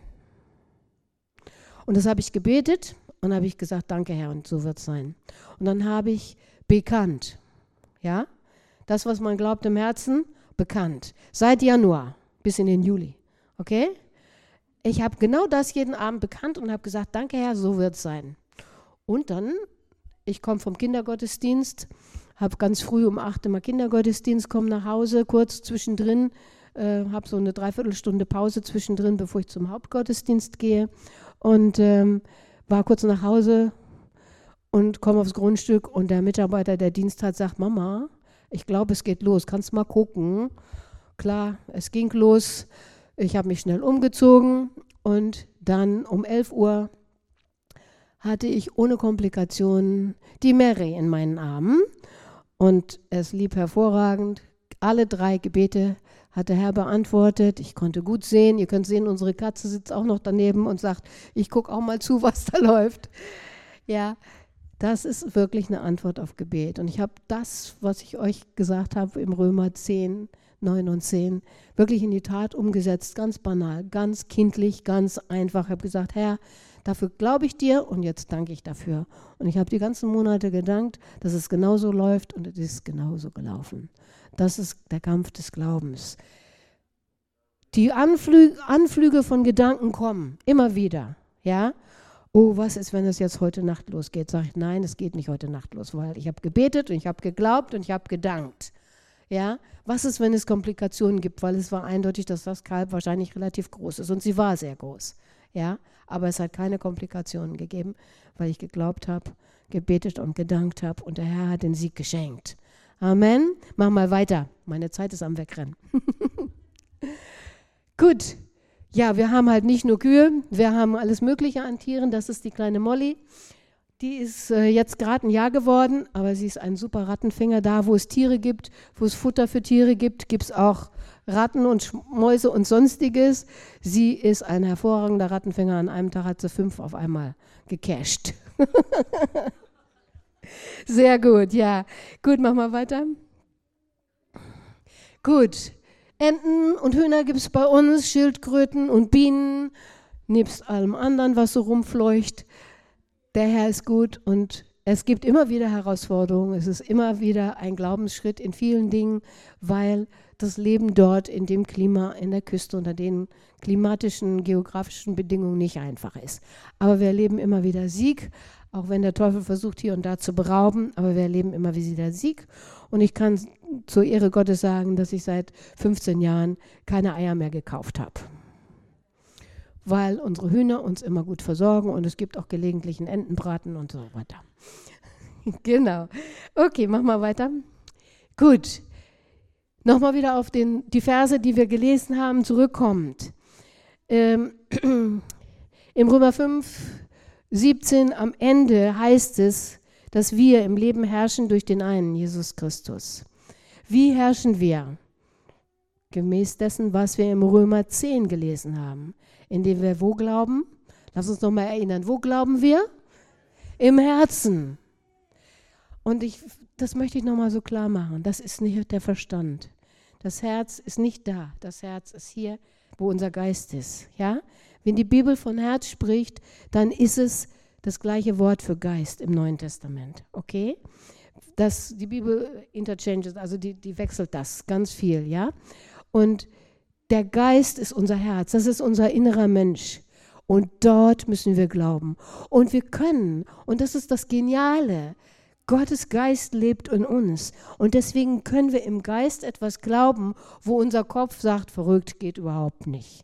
Und das habe ich gebetet und habe ich gesagt, danke Herr, und so wird es sein. Und dann habe ich bekannt, ja, das, was man glaubt im Herzen, bekannt. Seit Januar bis in den Juli, okay? Ich habe genau das jeden Abend bekannt und habe gesagt, danke Herr, so wird es sein. Und dann, ich komme vom Kindergottesdienst, habe ganz früh um acht immer Kindergottesdienst, komme nach Hause, kurz zwischendrin, äh, habe so eine Dreiviertelstunde Pause zwischendrin, bevor ich zum Hauptgottesdienst gehe und ähm, war kurz nach Hause und komme aufs Grundstück und der Mitarbeiter, der Dienst hat, sagt, Mama, ich glaube, es geht los, kannst mal gucken. Klar, es ging los, ich habe mich schnell umgezogen und dann um elf Uhr hatte ich ohne Komplikationen die Mary in meinen Armen und es lief hervorragend. Alle drei Gebete hat der Herr beantwortet. Ich konnte gut sehen. Ihr könnt sehen, unsere Katze sitzt auch noch daneben und sagt, ich gucke auch mal zu, was da läuft. Ja, das ist wirklich eine Antwort auf Gebet. Und ich habe das, was ich euch gesagt habe im Römer zehn, neun und zehn, wirklich in die Tat umgesetzt. Ganz banal, ganz kindlich, ganz einfach. Ich habe gesagt, Herr, dafür glaube ich dir und jetzt danke ich dafür. Und ich habe die ganzen Monate gedankt, dass es genauso läuft und es ist genauso gelaufen. Das ist der Kampf des Glaubens. Die Anflü- Anflüge von Gedanken kommen, immer wieder. Ja? Oh, was ist, wenn es jetzt heute Nacht losgeht? Sage ich, nein, es geht nicht heute Nacht los, weil ich habe gebetet und ich habe geglaubt und ich habe gedankt. Ja? Was ist, wenn es Komplikationen gibt? Weil es war eindeutig, dass das Kalb wahrscheinlich relativ groß ist und sie war sehr groß. Ja? Aber es hat keine Komplikationen gegeben, weil ich geglaubt habe, gebetet und gedankt habe und der Herr hat den Sieg geschenkt. Amen. Mach mal weiter. Meine Zeit ist am Wegrennen. Gut. Ja, wir haben halt nicht nur Kühe, wir haben alles Mögliche an Tieren. Das ist die kleine Molly. Die ist äh, jetzt gerade ein Jahr geworden, aber sie ist ein super Rattenfänger. Da, wo es Tiere gibt, wo es Futter für Tiere gibt, gibt es auch Ratten und Mäuse und Sonstiges. Sie ist ein hervorragender Rattenfänger. An einem Tag hat sie fünf auf einmal gecached. Sehr gut, ja. Gut, mach mal weiter. Gut. Enten und Hühner gibt es bei uns, Schildkröten und Bienen, nebst allem anderen, was so rumfleucht. Der Herr ist gut und es gibt immer wieder Herausforderungen. Es ist immer wieder ein Glaubensschritt in vielen Dingen, weil das Leben dort in dem Klima, in der Küste, unter den klimatischen, geografischen Bedingungen nicht einfach ist. Aber wir erleben immer wieder Sieg. auch wenn der Teufel versucht, hier und da zu berauben, aber wir erleben immer wieder den Sieg. Und ich kann zur Ehre Gottes sagen, dass ich seit fünfzehn Jahren keine Eier mehr gekauft habe, weil unsere Hühner uns immer gut versorgen und es gibt auch gelegentlich einen Entenbraten und so weiter. Genau. Okay, mach mal weiter. Gut. Nochmal wieder auf den, die Verse, die wir gelesen haben, zurückkommt. Ähm, Im Römer fünf, siebzehn am Ende heißt es, dass wir im Leben herrschen durch den einen, Jesus Christus. Wie herrschen wir? Gemäß dessen, was wir im Römer zehn gelesen haben. Indem wir wo glauben? Lass uns nochmal erinnern. Wo glauben wir? Im Herzen. Und ich, das möchte ich nochmal so klar machen. Das ist nicht der Verstand. Das Herz ist nicht da. Das Herz ist hier, wo unser Geist ist. Ja? Wenn die Bibel von Herz spricht, dann ist es das gleiche Wort für Geist im Neuen Testament. Okay? Das, die Bibel interchanges, also die, die wechselt das ganz viel. Ja? Und der Geist ist unser Herz. Das ist unser innerer Mensch. Und dort müssen wir glauben. Und wir können, und das ist das Geniale, Gottes Geist lebt in uns. Und deswegen können wir im Geist etwas glauben, wo unser Kopf sagt, verrückt, geht überhaupt nicht.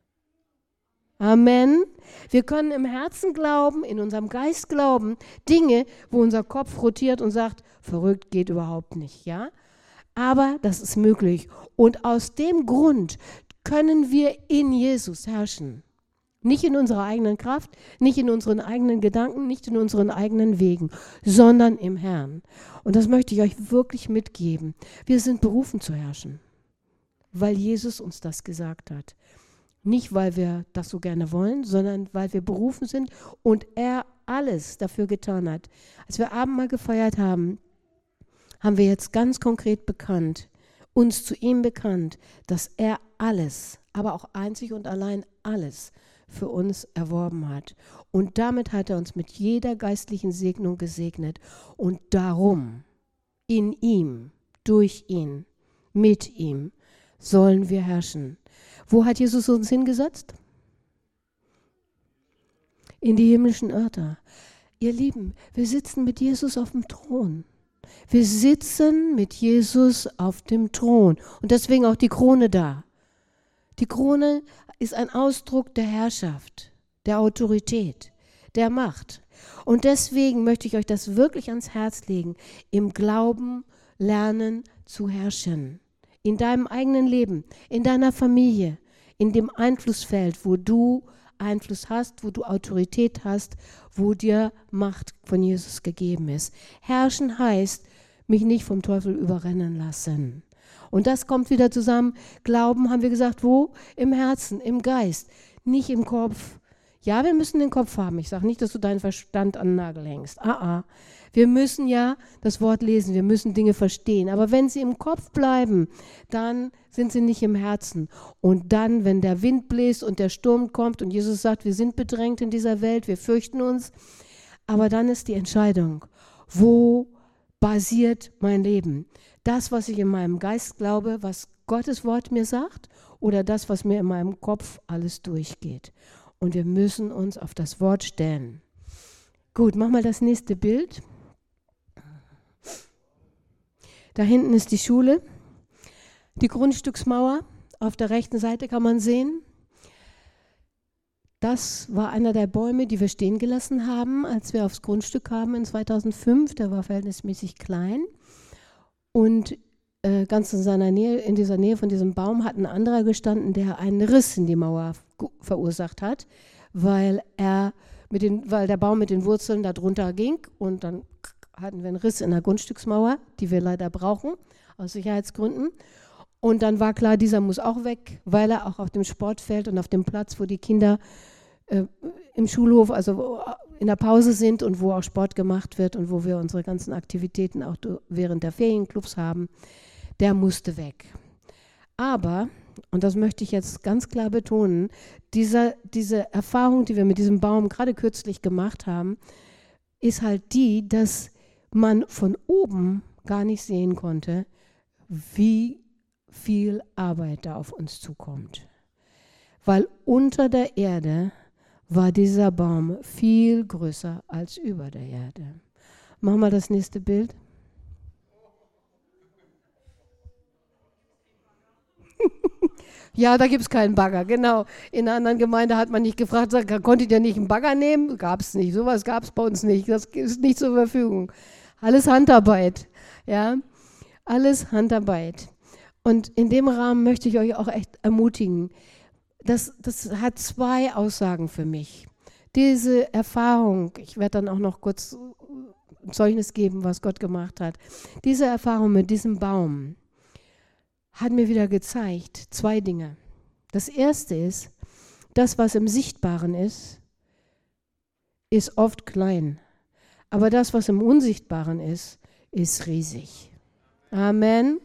Amen. Wir können im Herzen glauben, in unserem Geist glauben, Dinge, wo unser Kopf rotiert und sagt, verrückt, geht überhaupt nicht. Ja? Aber das ist möglich. Und aus dem Grund können wir in Jesus herrschen. Nicht in unserer eigenen Kraft, nicht in unseren eigenen Gedanken, nicht in unseren eigenen Wegen, sondern im Herrn. Und das möchte ich euch wirklich mitgeben. Wir sind berufen zu herrschen, weil Jesus uns das gesagt hat. Nicht, weil wir das so gerne wollen, sondern weil wir berufen sind und er alles dafür getan hat. Als wir Abendmahl gefeiert haben, haben wir jetzt ganz konkret bekannt, uns zu ihm bekannt, dass er alles, aber auch einzig und allein alles für uns erworben hat. Und damit hat er uns mit jeder geistlichen Segnung gesegnet. Und darum, in ihm, durch ihn, mit ihm, sollen wir herrschen. Wo hat Jesus uns hingesetzt? In die himmlischen Örter. Ihr Lieben, wir sitzen mit Jesus auf dem Thron. Wir sitzen mit Jesus auf dem Thron. Und deswegen auch die Krone da. Die Krone ist ein Ausdruck der Herrschaft, der Autorität, der Macht. Und deswegen möchte ich euch das wirklich ans Herz legen, im Glauben lernen zu herrschen. In deinem eigenen Leben, in deiner Familie, in dem Einflussfeld, wo du Einfluss hast, wo du Autorität hast, wo dir Macht von Jesus gegeben ist. Herrschen heißt, mich nicht vom Teufel überrennen lassen. Und das kommt wieder zusammen. Glauben, haben wir gesagt, wo? Im Herzen, im Geist, nicht im Kopf. Ja, wir müssen den Kopf haben. Ich sage nicht, dass du deinen Verstand an den Nagel hängst. Ah, ah. Wir müssen ja das Wort lesen, wir müssen Dinge verstehen. Aber wenn sie im Kopf bleiben, dann sind sie nicht im Herzen. Und dann, wenn der Wind bläst und der Sturm kommt und Jesus sagt, wir sind bedrängt in dieser Welt, wir fürchten uns. Aber dann ist die Entscheidung, wo basiert mein Leben? Das, was ich in meinem Geist glaube, was Gottes Wort mir sagt, oder das, was mir in meinem Kopf alles durchgeht. Und wir müssen uns auf das Wort stellen. Gut, mach mal das nächste Bild. Da hinten ist die Schule. Die Grundstücksmauer auf der rechten Seite kann man sehen. Das war einer der Bäume, die wir stehen gelassen haben, als wir aufs Grundstück kamen in zweitausendfünf. Der war verhältnismäßig klein. Und äh, ganz in seiner Nähe, in dieser Nähe von diesem Baum hat ein anderer gestanden, der einen Riss in die Mauer verursacht hat, weil er mit den, weil der Baum mit den Wurzeln da drunter ging und dann hatten wir einen Riss in der Grundstücksmauer, die wir leider brauchen, aus Sicherheitsgründen. Und dann war klar, dieser muss auch weg, weil er auch auf dem Sportfeld und auf dem Platz, wo die Kinder äh, im Schulhof, also in der Pause sind und wo auch Sport gemacht wird und wo wir unsere ganzen Aktivitäten auch während der Ferienclubs haben, der musste weg. Aber, und das möchte ich jetzt ganz klar betonen, dieser, diese Erfahrung, die wir mit diesem Baum gerade kürzlich gemacht haben, ist halt die, dass man von oben gar nicht sehen konnte, wie viel Arbeit da auf uns zukommt. Weil unter der Erde war dieser Baum viel größer als über der Erde. Mach mal das nächste Bild. Ja, da gibt es keinen Bagger, genau. In einer anderen Gemeinde hat man nicht gefragt, sagt, konntet ihr nicht einen Bagger nehmen? Gab es nicht, sowas gab es bei uns nicht, das ist nicht zur Verfügung. Alles Handarbeit, ja, alles Handarbeit. Und in dem Rahmen möchte ich euch auch echt ermutigen. Das, das hat zwei Aussagen für mich. Diese Erfahrung, ich werde dann auch noch kurz ein Zeugnis geben, was Gott gemacht hat. Diese Erfahrung mit diesem Baum hat mir wieder gezeigt, zwei Dinge. Das erste ist, das, was im Sichtbaren ist, ist oft klein. Aber das, was im Unsichtbaren ist, ist riesig. Amen.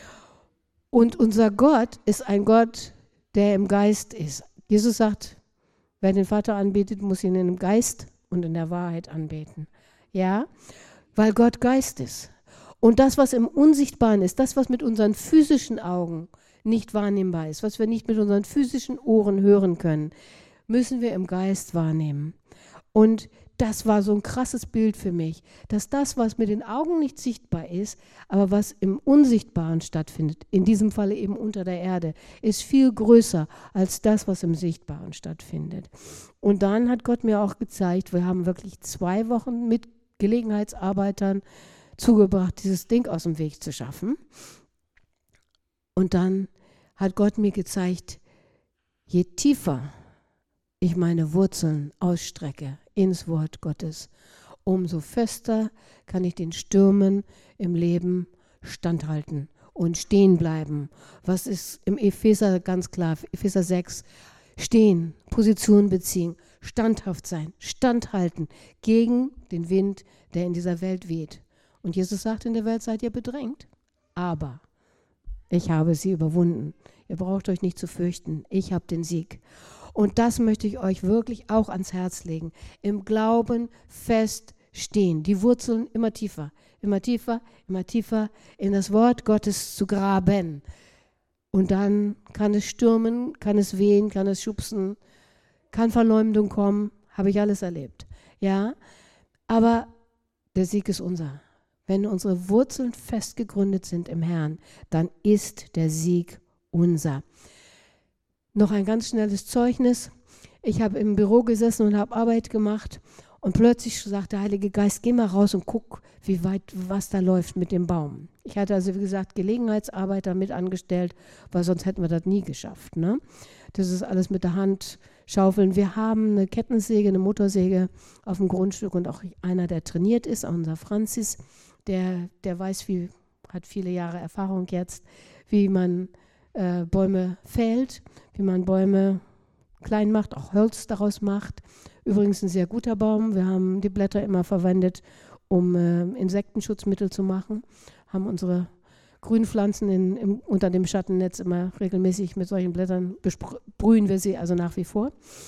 Und unser Gott ist ein Gott, der im Geist ist. Jesus sagt, wer den Vater anbetet, muss ihn in dem Geist und in der Wahrheit anbeten. Ja, weil Gott Geist ist. Und das, was im Unsichtbaren ist, das, was mit unseren physischen Augen nicht wahrnehmbar ist, was wir nicht mit unseren physischen Ohren hören können, müssen wir im Geist wahrnehmen. Und das war so ein krasses Bild für mich, dass das, was mit den Augen nicht sichtbar ist, aber was im Unsichtbaren stattfindet, in diesem Falle eben unter der Erde, ist viel größer als das, was im Sichtbaren stattfindet. Und dann hat Gott mir auch gezeigt, wir haben wirklich zwei Wochen mit Gelegenheitsarbeitern zugebracht, dieses Ding aus dem Weg zu schaffen. Und dann hat Gott mir gezeigt, je tiefer ich meine Wurzeln ausstrecke ins Wort Gottes, umso fester kann ich den Stürmen im Leben standhalten und stehen bleiben. Was ist im Epheser ganz klar, Epheser sechs, stehen, Position beziehen, standhaft sein, standhalten gegen den Wind, der in dieser Welt weht. Und Jesus sagt, in der Welt seid ihr bedrängt, aber ich habe sie überwunden. Ihr braucht euch nicht zu fürchten, ich habe den Sieg. Und das möchte ich euch wirklich auch ans Herz legen. Im Glauben fest stehen, die Wurzeln immer tiefer, immer tiefer, immer tiefer in das Wort Gottes zu graben. Und dann kann es stürmen, kann es wehen, kann es schubsen, kann Verleumdung kommen, habe ich alles erlebt. Ja, aber der Sieg ist unser. Wenn unsere Wurzeln fest gegründet sind im Herrn, dann ist der Sieg unser. Noch ein ganz schnelles Zeugnis. Ich habe im Büro gesessen und habe Arbeit gemacht und plötzlich sagt der Heilige Geist, geh mal raus und guck, wie weit, was da läuft mit dem Baum. Ich hatte also, wie gesagt, Gelegenheitsarbeiter mit angestellt, weil sonst hätten wir das nie geschafft. Ne? Das ist alles mit der Hand schaufeln. Wir haben eine Kettensäge, eine Motorsäge auf dem Grundstück und auch einer, der trainiert ist, auch unser Franzis, der, der weiß viel, hat viele Jahre Erfahrung jetzt, wie man äh, Bäume fällt, wie man Bäume klein macht, auch Holz daraus macht. Übrigens ein sehr guter Baum. Wir haben die Blätter immer verwendet, um äh, Insektenschutzmittel zu machen, haben unsere Grünpflanzen in, im, unter dem Schattennetz immer regelmäßig mit solchen Blättern besprühen wir sie also nach wie vor.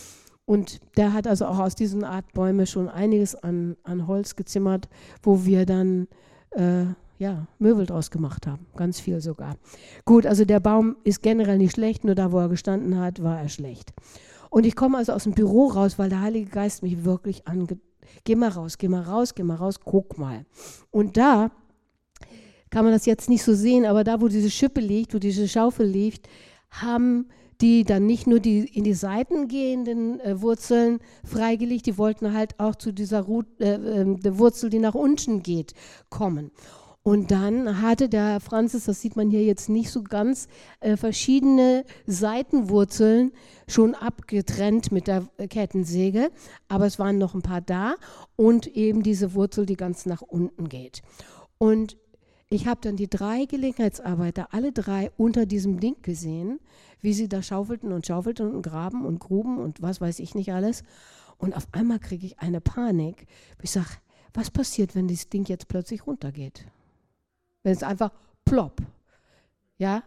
Und der hat also auch aus diesen Art Bäume schon einiges an, an Holz gezimmert, wo wir dann äh, ja, Möbel draus gemacht haben, ganz viel sogar. Gut, also der Baum ist generell nicht schlecht, nur da, wo er gestanden hat, war er schlecht. Und ich komme also aus dem Büro raus, weil der Heilige Geist mich wirklich ange... Geh mal raus, geh mal raus, geh mal raus, guck mal. Und da kann man das jetzt nicht so sehen, aber da, wo diese Schippe liegt, wo diese Schaufel liegt, haben die dann nicht nur die in die Seiten gehenden äh, Wurzeln freigelegt, die wollten halt auch zu dieser Rut, äh, äh, Wurzel, die nach unten geht, kommen. Und dann hatte der Franzis, das sieht man hier jetzt nicht so ganz, äh, verschiedene Seitenwurzeln schon abgetrennt mit der Kettensäge, aber es waren noch ein paar da und eben diese Wurzel, die ganz nach unten geht. Und ich habe dann die drei Gelegenheitsarbeiter, alle drei unter diesem Ding gesehen, wie sie da schaufelten und schaufelten und graben und gruben und was weiß ich nicht alles. Und auf einmal kriege ich eine Panik. Ich sage, was passiert, wenn das Ding jetzt plötzlich runtergeht? Wenn es einfach plopp, ja,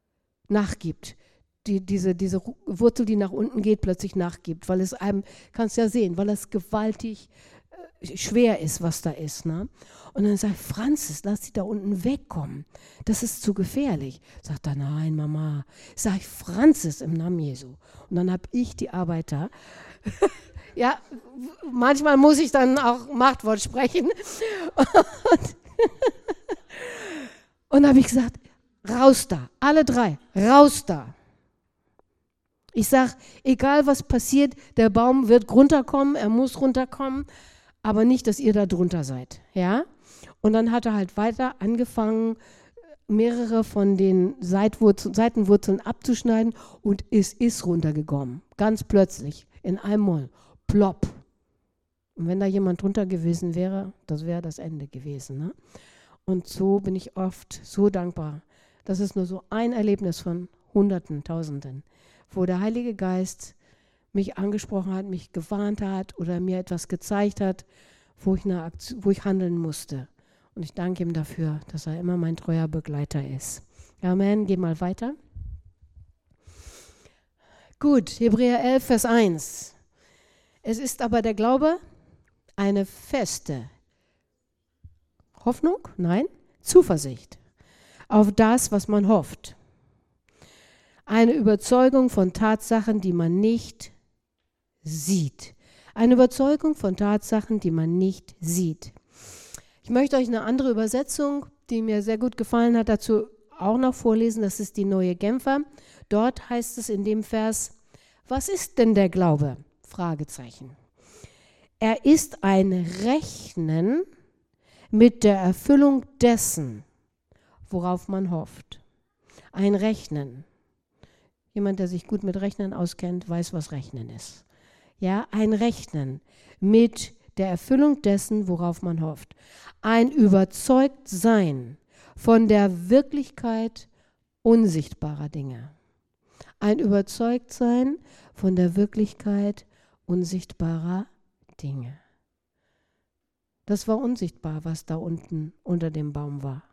nachgibt. Die, diese, diese Wurzel, die nach unten geht, plötzlich nachgibt, weil es einem, kannst ja sehen, weil es gewaltig äh, schwer ist, was da ist. Ne? Und dann sagt Franzis, lass die da unten wegkommen. Das ist zu gefährlich. Sagt er, nein, Mama. Sag ich, Franzis im Namen Jesu. Und dann habe ich die Arbeiter Ja, manchmal muss ich dann auch Machtwort sprechen. Und, und habe ich gesagt, raus da, alle drei, raus da. Ich sage, egal was passiert, der Baum wird runterkommen, er muss runterkommen, aber nicht, dass ihr da drunter seid. Ja? Und dann hat er halt weiter angefangen, mehrere von den Seitwurzeln, Seitenwurzeln abzuschneiden und es ist runtergekommen. Ganz plötzlich, in einem Mal. Plopp. Und wenn da jemand drunter gewesen wäre, das wäre das Ende gewesen. Ne? Und so bin ich oft so dankbar. Das ist nur so ein Erlebnis von Hunderten, Tausenden, wo der Heilige Geist mich angesprochen hat, mich gewarnt hat oder mir etwas gezeigt hat, wo ich, eine Aktion, wo ich handeln musste. Und ich danke ihm dafür, dass er immer mein treuer Begleiter ist. Amen. Geh mal weiter. Gut, Hebräer elf, Vers eins. Es ist aber der Glaube eine feste Hoffnung, nein, Zuversicht auf das, was man hofft. Eine Überzeugung von Tatsachen, die man nicht sieht. Eine Überzeugung von Tatsachen, die man nicht sieht. Ich möchte euch eine andere Übersetzung, die mir sehr gut gefallen hat, dazu auch noch vorlesen. Das ist die Neue Genfer. Dort heißt es in dem Vers, was ist denn der Glaube? Fragezeichen. Er ist ein Rechnen mit der Erfüllung dessen, worauf man hofft. Ein Rechnen. Jemand, der sich gut mit Rechnen auskennt, weiß, was Rechnen ist. Ja, ein Rechnen mit der Erfüllung dessen, worauf man hofft. Ein Überzeugtsein von der Wirklichkeit unsichtbarer Dinge. Ein Überzeugtsein von der Wirklichkeit unsichtbarer Dinge. Das war unsichtbar, was da unten unter dem Baum war.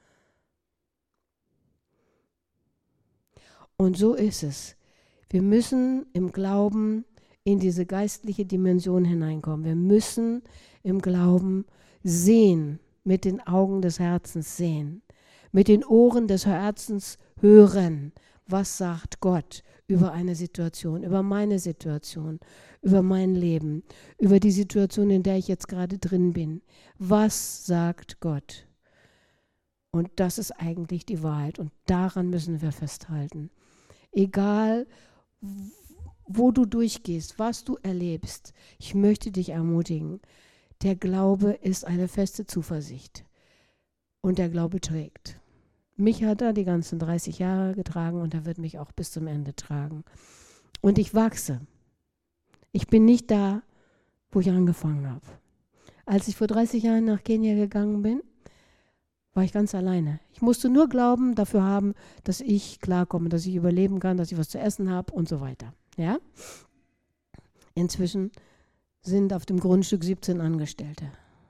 Und so ist es. Wir müssen im Glauben in diese geistliche Dimension hineinkommen. Wir müssen im Glauben sehen, mit den Augen des Herzens sehen, mit den Ohren des Herzens hören, was sagt Gott über eine Situation, über meine Situation, über mein Leben, über die Situation, in der ich jetzt gerade drin bin. Was sagt Gott? Und das ist eigentlich die Wahrheit und daran müssen wir festhalten. Egal, wo du durchgehst, was du erlebst, ich möchte dich ermutigen, der Glaube ist eine feste Zuversicht und der Glaube trägt. Mich hat er die ganzen dreißig Jahre getragen und er wird mich auch bis zum Ende tragen. Und ich wachse. Ich bin nicht da, wo ich angefangen habe. Als ich vor dreißig Jahren nach Kenia gegangen bin, war ich ganz alleine. Ich musste nur Glauben dafür haben, dass ich klarkomme, dass ich überleben kann, dass ich was zu essen habe und so weiter. Ja? Inzwischen sind auf dem Grundstück siebzehn Angestellte,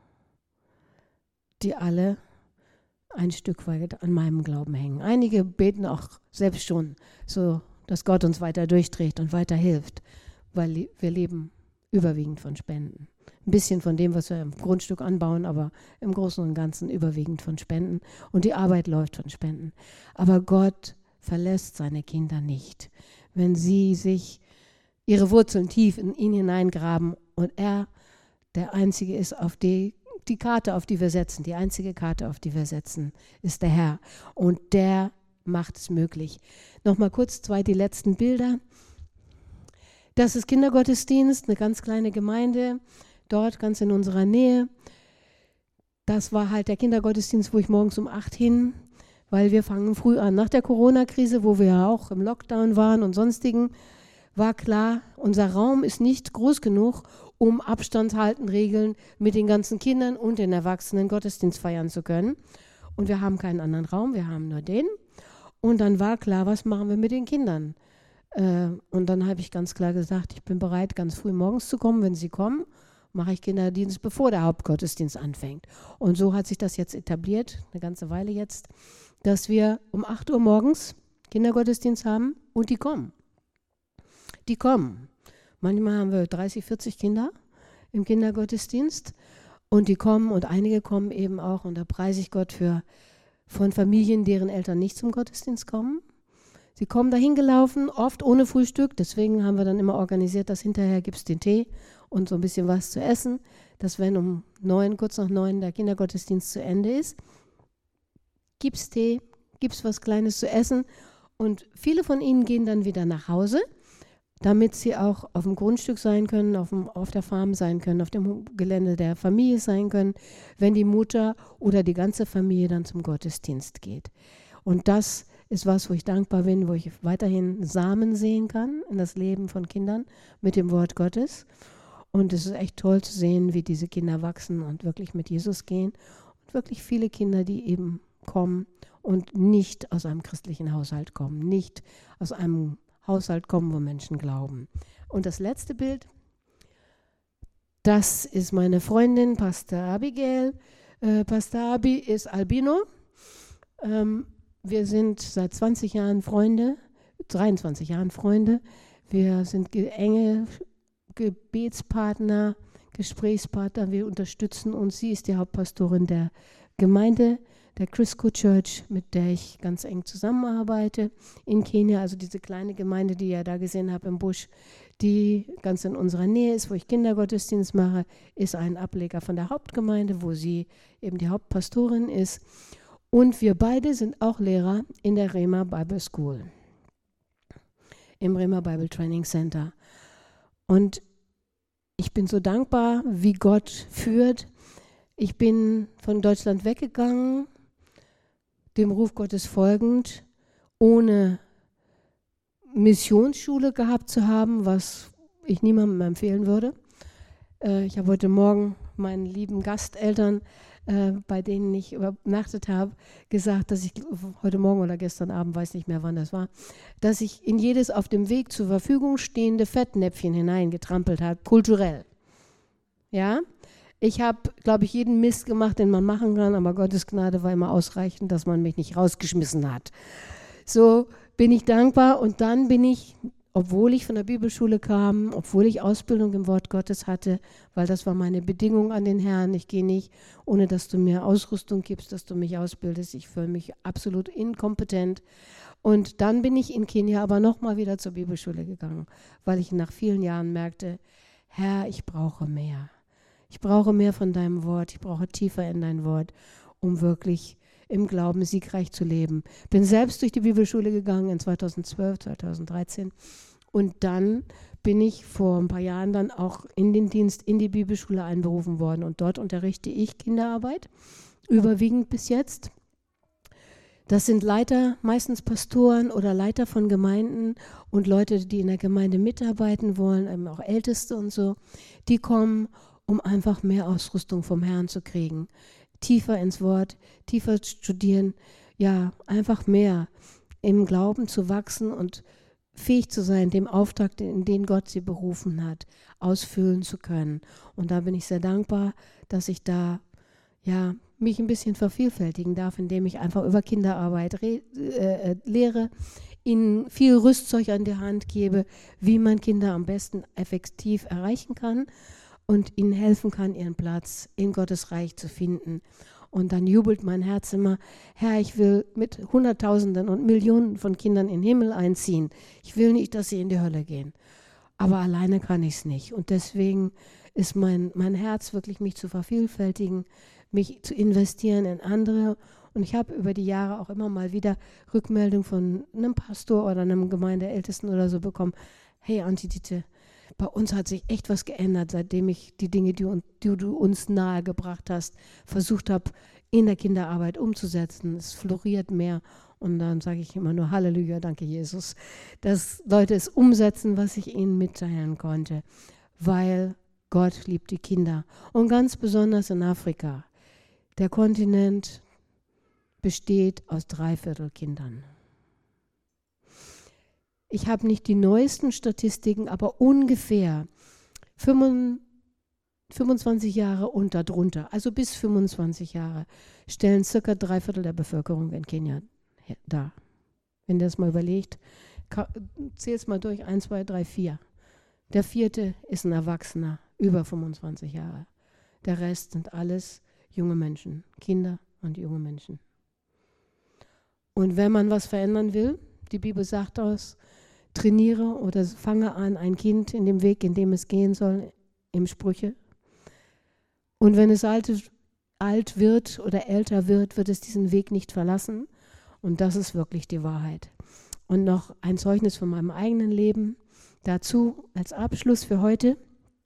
die alle ein Stück weit an meinem Glauben hängen. Einige beten auch selbst schon, so dass Gott uns weiter durchträgt und weiter hilft, weil wir leben überwiegend von Spenden. Ein bisschen von dem, was wir im Grundstück anbauen, aber im Großen und Ganzen überwiegend von Spenden. Und die Arbeit läuft von Spenden. Aber Gott verlässt seine Kinder nicht, wenn sie sich ihre Wurzeln tief in ihn hineingraben und er der Einzige ist, auf die die Karte, auf die wir setzen, die einzige Karte, auf die wir setzen, ist der Herr. Und der macht es möglich. Nochmal kurz zwei, die letzten Bilder. Das ist Kindergottesdienst, eine ganz kleine Gemeinde, dort ganz in unserer Nähe. Das war halt der Kindergottesdienst, wo ich morgens um acht hin, weil wir fangen früh an. Nach der Corona-Krise, wo wir ja auch im Lockdown waren und sonstigen, war klar, unser Raum ist nicht groß genug, um Abstand halten, Regeln mit den ganzen Kindern und den Erwachsenen Gottesdienst feiern zu können. Und wir haben keinen anderen Raum, wir haben nur den. Und dann war klar, was machen wir mit den Kindern? Äh, und dann habe ich ganz klar gesagt, ich bin bereit, ganz früh morgens zu kommen. Wenn sie kommen, mache ich Kinderdienst, bevor der Hauptgottesdienst anfängt. Und so hat sich das jetzt etabliert, eine ganze Weile jetzt, dass wir um acht Uhr morgens Kindergottesdienst haben und die kommen. Die kommen. Manchmal haben wir dreißig, vierzig Kinder im Kindergottesdienst und die kommen und einige kommen eben auch, und da preise ich Gott für, von Familien, deren Eltern nicht zum Gottesdienst kommen. Sie kommen dahin gelaufen, oft ohne Frühstück, deswegen haben wir dann immer organisiert, dass hinterher gibt es den Tee und so ein bisschen was zu essen, dass wenn um neun, kurz nach neun der Kindergottesdienst zu Ende ist, gibt's Tee, gibt's was Kleines zu essen und viele von ihnen gehen dann wieder nach Hause, damit sie auch auf dem Grundstück sein können, auf, dem, auf der Farm sein können, auf dem Gelände der Familie sein können, wenn die Mutter oder die ganze Familie dann zum Gottesdienst geht. Und das ist was, wo ich dankbar bin, wo ich weiterhin Samen sehen kann in das Leben von Kindern mit dem Wort Gottes. Und es ist echt toll zu sehen, wie diese Kinder wachsen und wirklich mit Jesus gehen. Und wirklich viele Kinder, die eben kommen und nicht aus einem christlichen Haushalt kommen, nicht aus einem Haushalt kommen, wo Menschen glauben. Und das letzte Bild, das ist meine Freundin, Pastor Abigail. Äh, Pastor Abi ist Albino. Ähm, wir sind seit zwanzig Jahren Freunde, dreiundzwanzig Jahren Freunde. Wir sind ge- enge Gebetspartner, Gesprächspartner. Wir unterstützen uns. Sie ist die Hauptpastorin der Gemeinde, der Crisco Church, mit der ich ganz eng zusammenarbeite in Kenia, also diese kleine Gemeinde, die ihr da gesehen habt im Busch, die ganz in unserer Nähe ist, wo ich Kindergottesdienst mache, ist ein Ableger von der Hauptgemeinde, wo sie eben die Hauptpastorin ist. Und wir beide sind auch Lehrer in der Rhema Bible School, im Rhema Bible Training Center. Und ich bin so dankbar, wie Gott führt. Ich bin von Deutschland weggegangen, dem Ruf Gottes folgend, ohne Missionsschule gehabt zu haben, was ich niemandem empfehlen würde. Äh, ich habe heute Morgen meinen lieben Gasteltern, äh, bei denen ich übernachtet habe, gesagt, dass ich heute Morgen oder gestern Abend, weiß nicht mehr, wann das war, dass ich in jedes auf dem Weg zur Verfügung stehende Fettnäpfchen hineingetrampelt habe, kulturell. Ja? Ich habe, glaube ich, jeden Mist gemacht, den man machen kann, aber Gottes Gnade war immer ausreichend, dass man mich nicht rausgeschmissen hat. So bin ich dankbar und dann bin ich, obwohl ich von der Bibelschule kam, obwohl ich Ausbildung im Wort Gottes hatte, weil das war meine Bedingung an den Herrn, ich gehe nicht, ohne dass du mir Ausrüstung gibst, dass du mich ausbildest, ich fühle mich absolut inkompetent. Und dann bin ich in Kenia aber nochmal wieder zur Bibelschule gegangen, weil ich nach vielen Jahren merkte, Herr, ich brauche mehr. Ich brauche mehr von deinem Wort, ich brauche tiefer in dein Wort, um wirklich im Glauben siegreich zu leben. Bin selbst durch die Bibelschule gegangen in zweitausendzwölf, zweitausenddreizehn und dann bin ich vor ein paar Jahren dann auch in den Dienst in die Bibelschule einberufen worden und dort unterrichte ich Kinderarbeit, überwiegend bis jetzt. Das sind Leiter, meistens Pastoren oder Leiter von Gemeinden und Leute, die in der Gemeinde mitarbeiten wollen, eben auch Älteste und so, die kommen, um einfach mehr Ausrüstung vom Herrn zu kriegen. Tiefer ins Wort, tiefer studieren, ja, einfach mehr im Glauben zu wachsen und fähig zu sein, dem Auftrag, in den Gott sie berufen hat, ausfüllen zu können. Und da bin ich sehr dankbar, dass ich da, ja, mich ein bisschen vervielfältigen darf, indem ich einfach über Kinderarbeit re- äh, lehre, ihnen viel Rüstzeug an die Hand gebe, wie man Kinder am besten effektiv erreichen kann und ihnen helfen kann, ihren Platz in Gottes Reich zu finden. Und dann jubelt mein Herz immer, Herr, ich will mit Hunderttausenden und Millionen von Kindern in den Himmel einziehen. Ich will nicht, dass sie in die Hölle gehen. Aber alleine kann ich es nicht. Und deswegen ist mein, mein Herz wirklich, mich zu vervielfältigen, mich zu investieren in andere. Und ich habe über die Jahre auch immer mal wieder Rückmeldung von einem Pastor oder einem Gemeindeältesten oder so bekommen. Hey, Antidite, bei uns hat sich echt was geändert, seitdem ich die Dinge, die, die du uns nahegebracht hast, versucht habe, in der Kinderarbeit umzusetzen. Es floriert mehr. Und dann sage ich immer nur Halleluja, danke Jesus, dass Leute es umsetzen, was ich ihnen mitteilen konnte, weil Gott liebt die Kinder. Und ganz besonders in Afrika. Der Kontinent besteht aus Dreiviertel Kindern. Ich habe nicht die neuesten Statistiken, aber ungefähr fünfundzwanzig Jahre und darunter, also bis fünfundzwanzig Jahre, stellen circa drei Viertel der Bevölkerung in Kenia dar. Wenn ihr das mal überlegt, zählt es mal durch, eins, zwei, drei, vier. Der vierte ist ein Erwachsener, über fünfundzwanzig Jahre. Der Rest sind alles junge Menschen, Kinder und junge Menschen. Und wenn man was verändern will, die Bibel sagt aus, trainiere oder fange an, ein Kind in dem Weg, in dem es gehen soll, im Sprüche. Und wenn es alt, alt wird oder älter wird, wird es diesen Weg nicht verlassen. Und das ist wirklich die Wahrheit. Und noch ein Zeugnis von meinem eigenen Leben dazu als Abschluss für heute.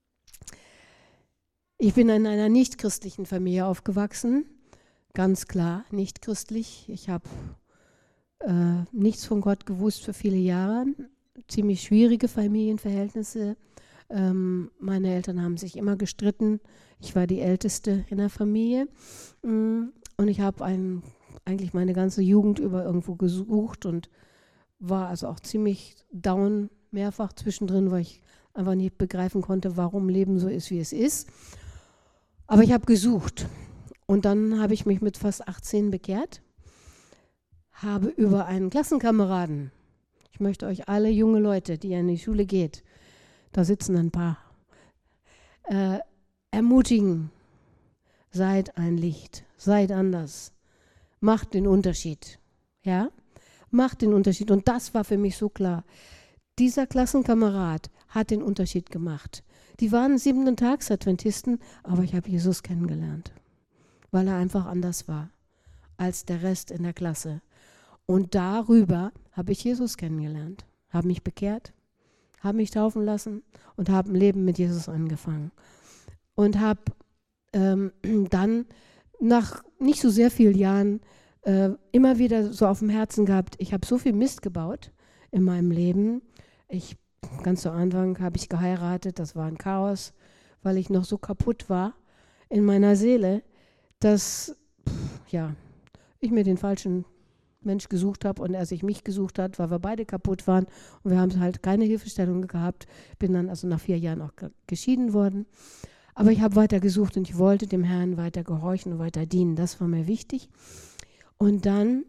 Ich bin in einer nicht-christlichen Familie aufgewachsen, ganz klar nicht christlich. Ich habe äh, nichts von Gott gewusst für viele Jahre, ziemlich schwierige Familienverhältnisse. Ähm, meine Eltern haben sich immer gestritten. Ich war die Älteste in der Familie und ich habe ein, eigentlich meine ganze Jugend über irgendwo gesucht und war also auch ziemlich down mehrfach zwischendrin, weil ich einfach nicht begreifen konnte, warum Leben so ist, wie es ist. Aber ich habe gesucht und dann habe ich mich mit fast achtzehn bekehrt, habe über einen Klassenkameraden, ich möchte euch alle junge Leute, die in die Schule geht, da sitzen ein paar, äh, ermutigen, seid ein Licht, seid anders, macht den Unterschied, ja, macht den Unterschied. Und das war für mich so klar. Dieser Klassenkamerad hat den Unterschied gemacht. Die waren siebenten Tags-Adventisten, aber ich habe Jesus kennengelernt, weil er einfach anders war als der Rest in der Klasse. Und darüber habe ich Jesus kennengelernt, habe mich bekehrt, habe mich taufen lassen und habe ein Leben mit Jesus angefangen. Und habe ähm, dann nach nicht so sehr vielen Jahren äh, immer wieder so auf dem Herzen gehabt, ich habe so viel Mist gebaut in meinem Leben. Ich Ganz zu Anfang habe ich geheiratet, das war ein Chaos, weil ich noch so kaputt war in meiner Seele, dass pff, ja, ich mir den falschen Mensch gesucht habe und er sich mich gesucht hat, weil wir beide kaputt waren und wir haben halt keine Hilfestellung gehabt. Bin dann also nach vier Jahren auch geschieden worden. Aber ich habe weiter gesucht und ich wollte dem Herrn weiter gehorchen und weiter dienen. Das war mir wichtig. Und dann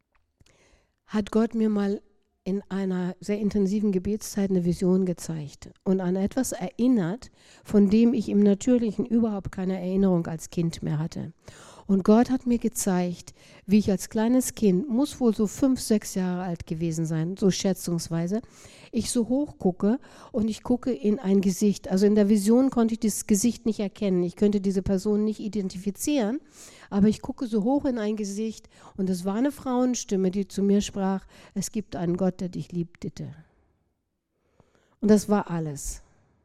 hat Gott mir mal in einer sehr intensiven Gebetszeit eine Vision gezeigt und an etwas erinnert, von dem ich im Natürlichen überhaupt keine Erinnerung als Kind mehr hatte. Und Gott hat mir gezeigt, wie ich als kleines Kind, muss wohl so fünf, sechs Jahre alt gewesen sein, so schätzungsweise, ich so hoch gucke und ich gucke in ein Gesicht. Also in der Vision konnte ich das Gesicht nicht erkennen. Ich könnte diese Person nicht identifizieren, aber ich gucke so hoch in ein Gesicht und es war eine Frauenstimme, die zu mir sprach, es gibt einen Gott, der dich liebt, bitte. Und das war alles.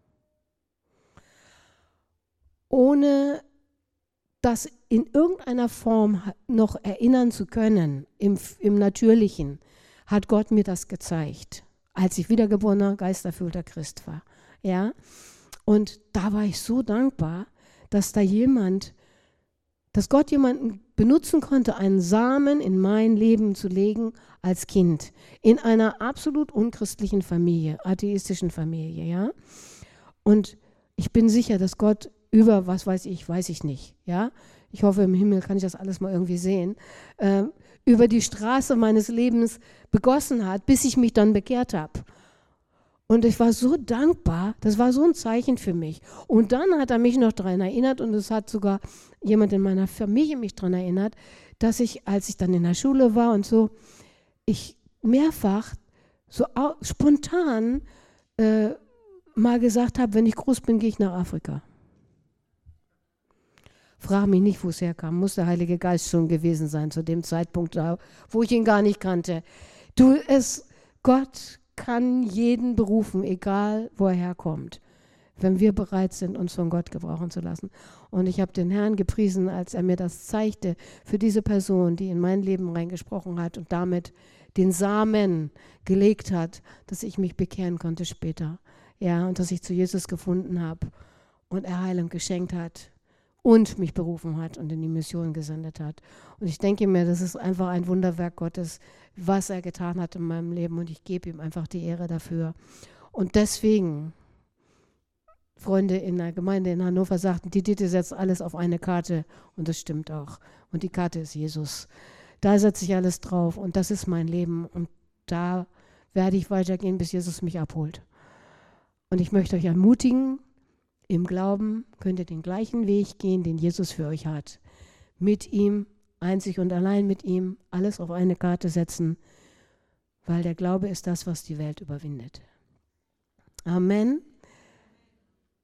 Ohne das in irgendeiner Form noch erinnern zu können, im, im Natürlichen, hat Gott mir das gezeigt, als ich wiedergeborener, geisterfüllter Christ war. Ja? Und da war ich so dankbar, dass da jemand, dass Gott jemanden benutzen konnte, einen Samen in mein Leben zu legen als Kind, in einer absolut unchristlichen Familie, atheistischen Familie. Ja? Und ich bin sicher, dass Gott über, was weiß ich, weiß ich nicht, ja, ich hoffe, im Himmel kann ich das alles mal irgendwie sehen, äh, über die Straße meines Lebens begossen hat, bis ich mich dann bekehrt habe. Und ich war so dankbar, das war so ein Zeichen für mich. Und dann hat er mich noch daran erinnert und es hat sogar jemand in meiner Familie mich daran erinnert, dass ich, als ich dann in der Schule war und so, ich mehrfach so spontan äh, mal gesagt habe, wenn ich groß bin, gehe ich nach Afrika. Frag mich nicht, wo es herkam. Muss der Heilige Geist schon gewesen sein zu dem Zeitpunkt, da, wo ich ihn gar nicht kannte. Du, es, Gott kann jeden berufen, egal wo er herkommt, wenn wir bereit sind, uns von Gott gebrauchen zu lassen. Und ich habe den Herrn gepriesen, als er mir das zeigte, für diese Person, die in mein Leben reingesprochen hat und damit den Samen gelegt hat, dass ich mich bekehren konnte später. Ja, und dass ich zu Jesus gefunden habe und er Heilung geschenkt hat. Und mich berufen hat und in die Mission gesendet hat. Und ich denke mir, das ist einfach ein Wunderwerk Gottes, was er getan hat in meinem Leben. Und ich gebe ihm einfach die Ehre dafür. Und deswegen, Freunde in der Gemeinde in Hannover sagten, die Dite setzt alles auf eine Karte. Und das stimmt auch. Und die Karte ist Jesus. Da setze ich alles drauf. Und das ist mein Leben. Und da werde ich weitergehen, bis Jesus mich abholt. Und ich möchte euch ermutigen, im Glauben könnt ihr den gleichen Weg gehen, den Jesus für euch hat. Mit ihm, einzig und allein mit ihm, alles auf eine Karte setzen, weil der Glaube ist das, was die Welt überwindet. Amen.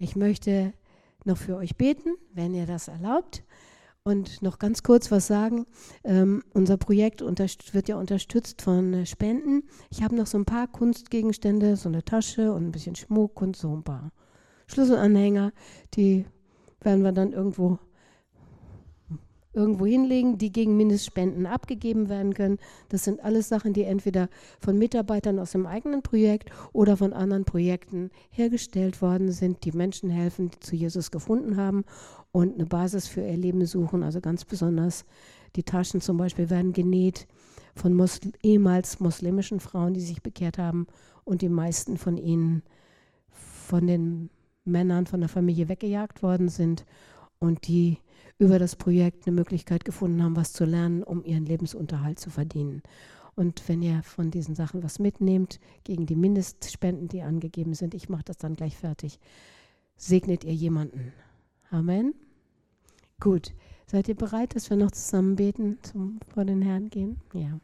Ich möchte noch für euch beten, wenn ihr das erlaubt. Und noch ganz kurz was sagen. Ähm, unser Projekt unterst- wird ja unterstützt von äh, Spenden. Ich habe noch so ein paar Kunstgegenstände, so eine Tasche und ein bisschen Schmuck und so ein paar Schlüsselanhänger. Die werden wir dann irgendwo, irgendwo hinlegen, die gegen Mindestspenden abgegeben werden können. Das sind alles Sachen, die entweder von Mitarbeitern aus dem eigenen Projekt oder von anderen Projekten hergestellt worden sind, die Menschen helfen, die zu Jesus gefunden haben und eine Basis für ihr Leben suchen. Also ganz besonders die Taschen zum Beispiel werden genäht von Mosl- ehemals muslimischen Frauen, die sich bekehrt haben, und die meisten von ihnen von den Männern von der Familie weggejagt worden sind und die über das Projekt eine Möglichkeit gefunden haben, was zu lernen, um ihren Lebensunterhalt zu verdienen. Und wenn ihr von diesen Sachen was mitnehmt, gegen die Mindestspenden, die angegeben sind, ich mache das dann gleich fertig, segnet ihr jemanden. Amen. Gut. Seid ihr bereit, dass wir noch zusammen beten, zum vor den Herrn gehen? Ja.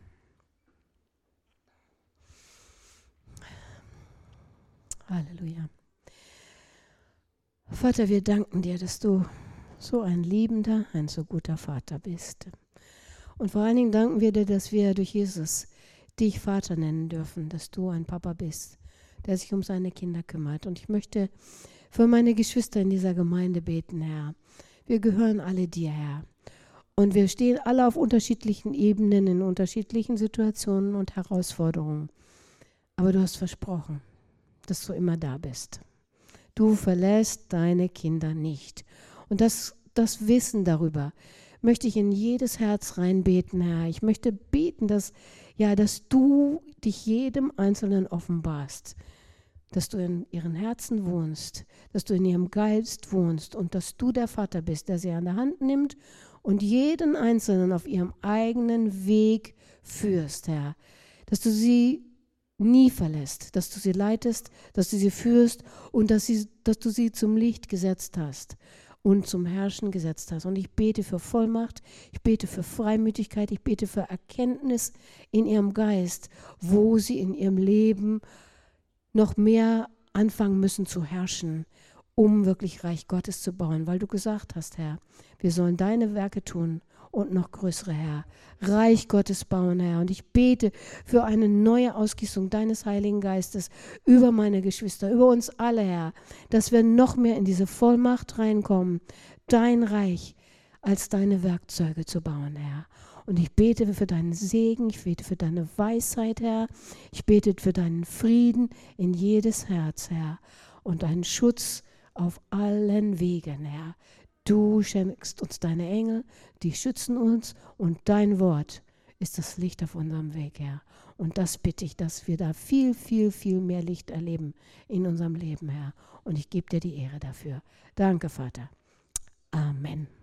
Halleluja. Vater, wir danken dir, dass du so ein liebender, ein so guter Vater bist. Und vor allen Dingen danken wir dir, dass wir durch Jesus dich Vater nennen dürfen, dass du ein Papa bist, der sich um seine Kinder kümmert. Und ich möchte für meine Geschwister in dieser Gemeinde beten, Herr. Wir gehören alle dir, Herr. Und wir stehen alle auf unterschiedlichen Ebenen, in unterschiedlichen Situationen und Herausforderungen. Aber du hast versprochen, dass du immer da bist. Du verlässt deine Kinder nicht. Und das, das Wissen darüber möchte ich in jedes Herz reinbeten, Herr. Ich möchte beten, dass, ja, dass du dich jedem Einzelnen offenbarst, dass du in ihren Herzen wohnst, dass du in ihrem Geist wohnst und dass du der Vater bist, der sie an der Hand nimmt und jeden Einzelnen auf ihrem eigenen Weg führst, Herr. Dass du sie nie verlässt, dass du sie leitest, dass du sie führst und dass, sie, dass du sie zum Licht gesetzt hast und zum Herrschen gesetzt hast. Und ich bete für Vollmacht, ich bete für Freimütigkeit, ich bete für Erkenntnis in ihrem Geist, wo sie in ihrem Leben noch mehr anfangen müssen zu herrschen, um wirklich Reich Gottes zu bauen, weil du gesagt hast, Herr, wir sollen deine Werke tun und noch größere, Herr. Reich Gottes bauen, Herr. Und ich bete für eine neue Ausgießung deines Heiligen Geistes über meine Geschwister, über uns alle, Herr, dass wir noch mehr in diese Vollmacht reinkommen, dein Reich als deine Werkzeuge zu bauen, Herr. Und ich bete für deinen Segen, ich bete für deine Weisheit, Herr. Ich bete für deinen Frieden in jedes Herz, Herr. Und deinen Schutz auf allen Wegen, Herr. Du schenkst uns deine Engel, die schützen uns und dein Wort ist das Licht auf unserem Weg, Herr. Und das bitte ich, dass wir da viel, viel, viel mehr Licht erleben in unserem Leben, Herr. Und ich gebe dir die Ehre dafür. Danke, Vater. Amen.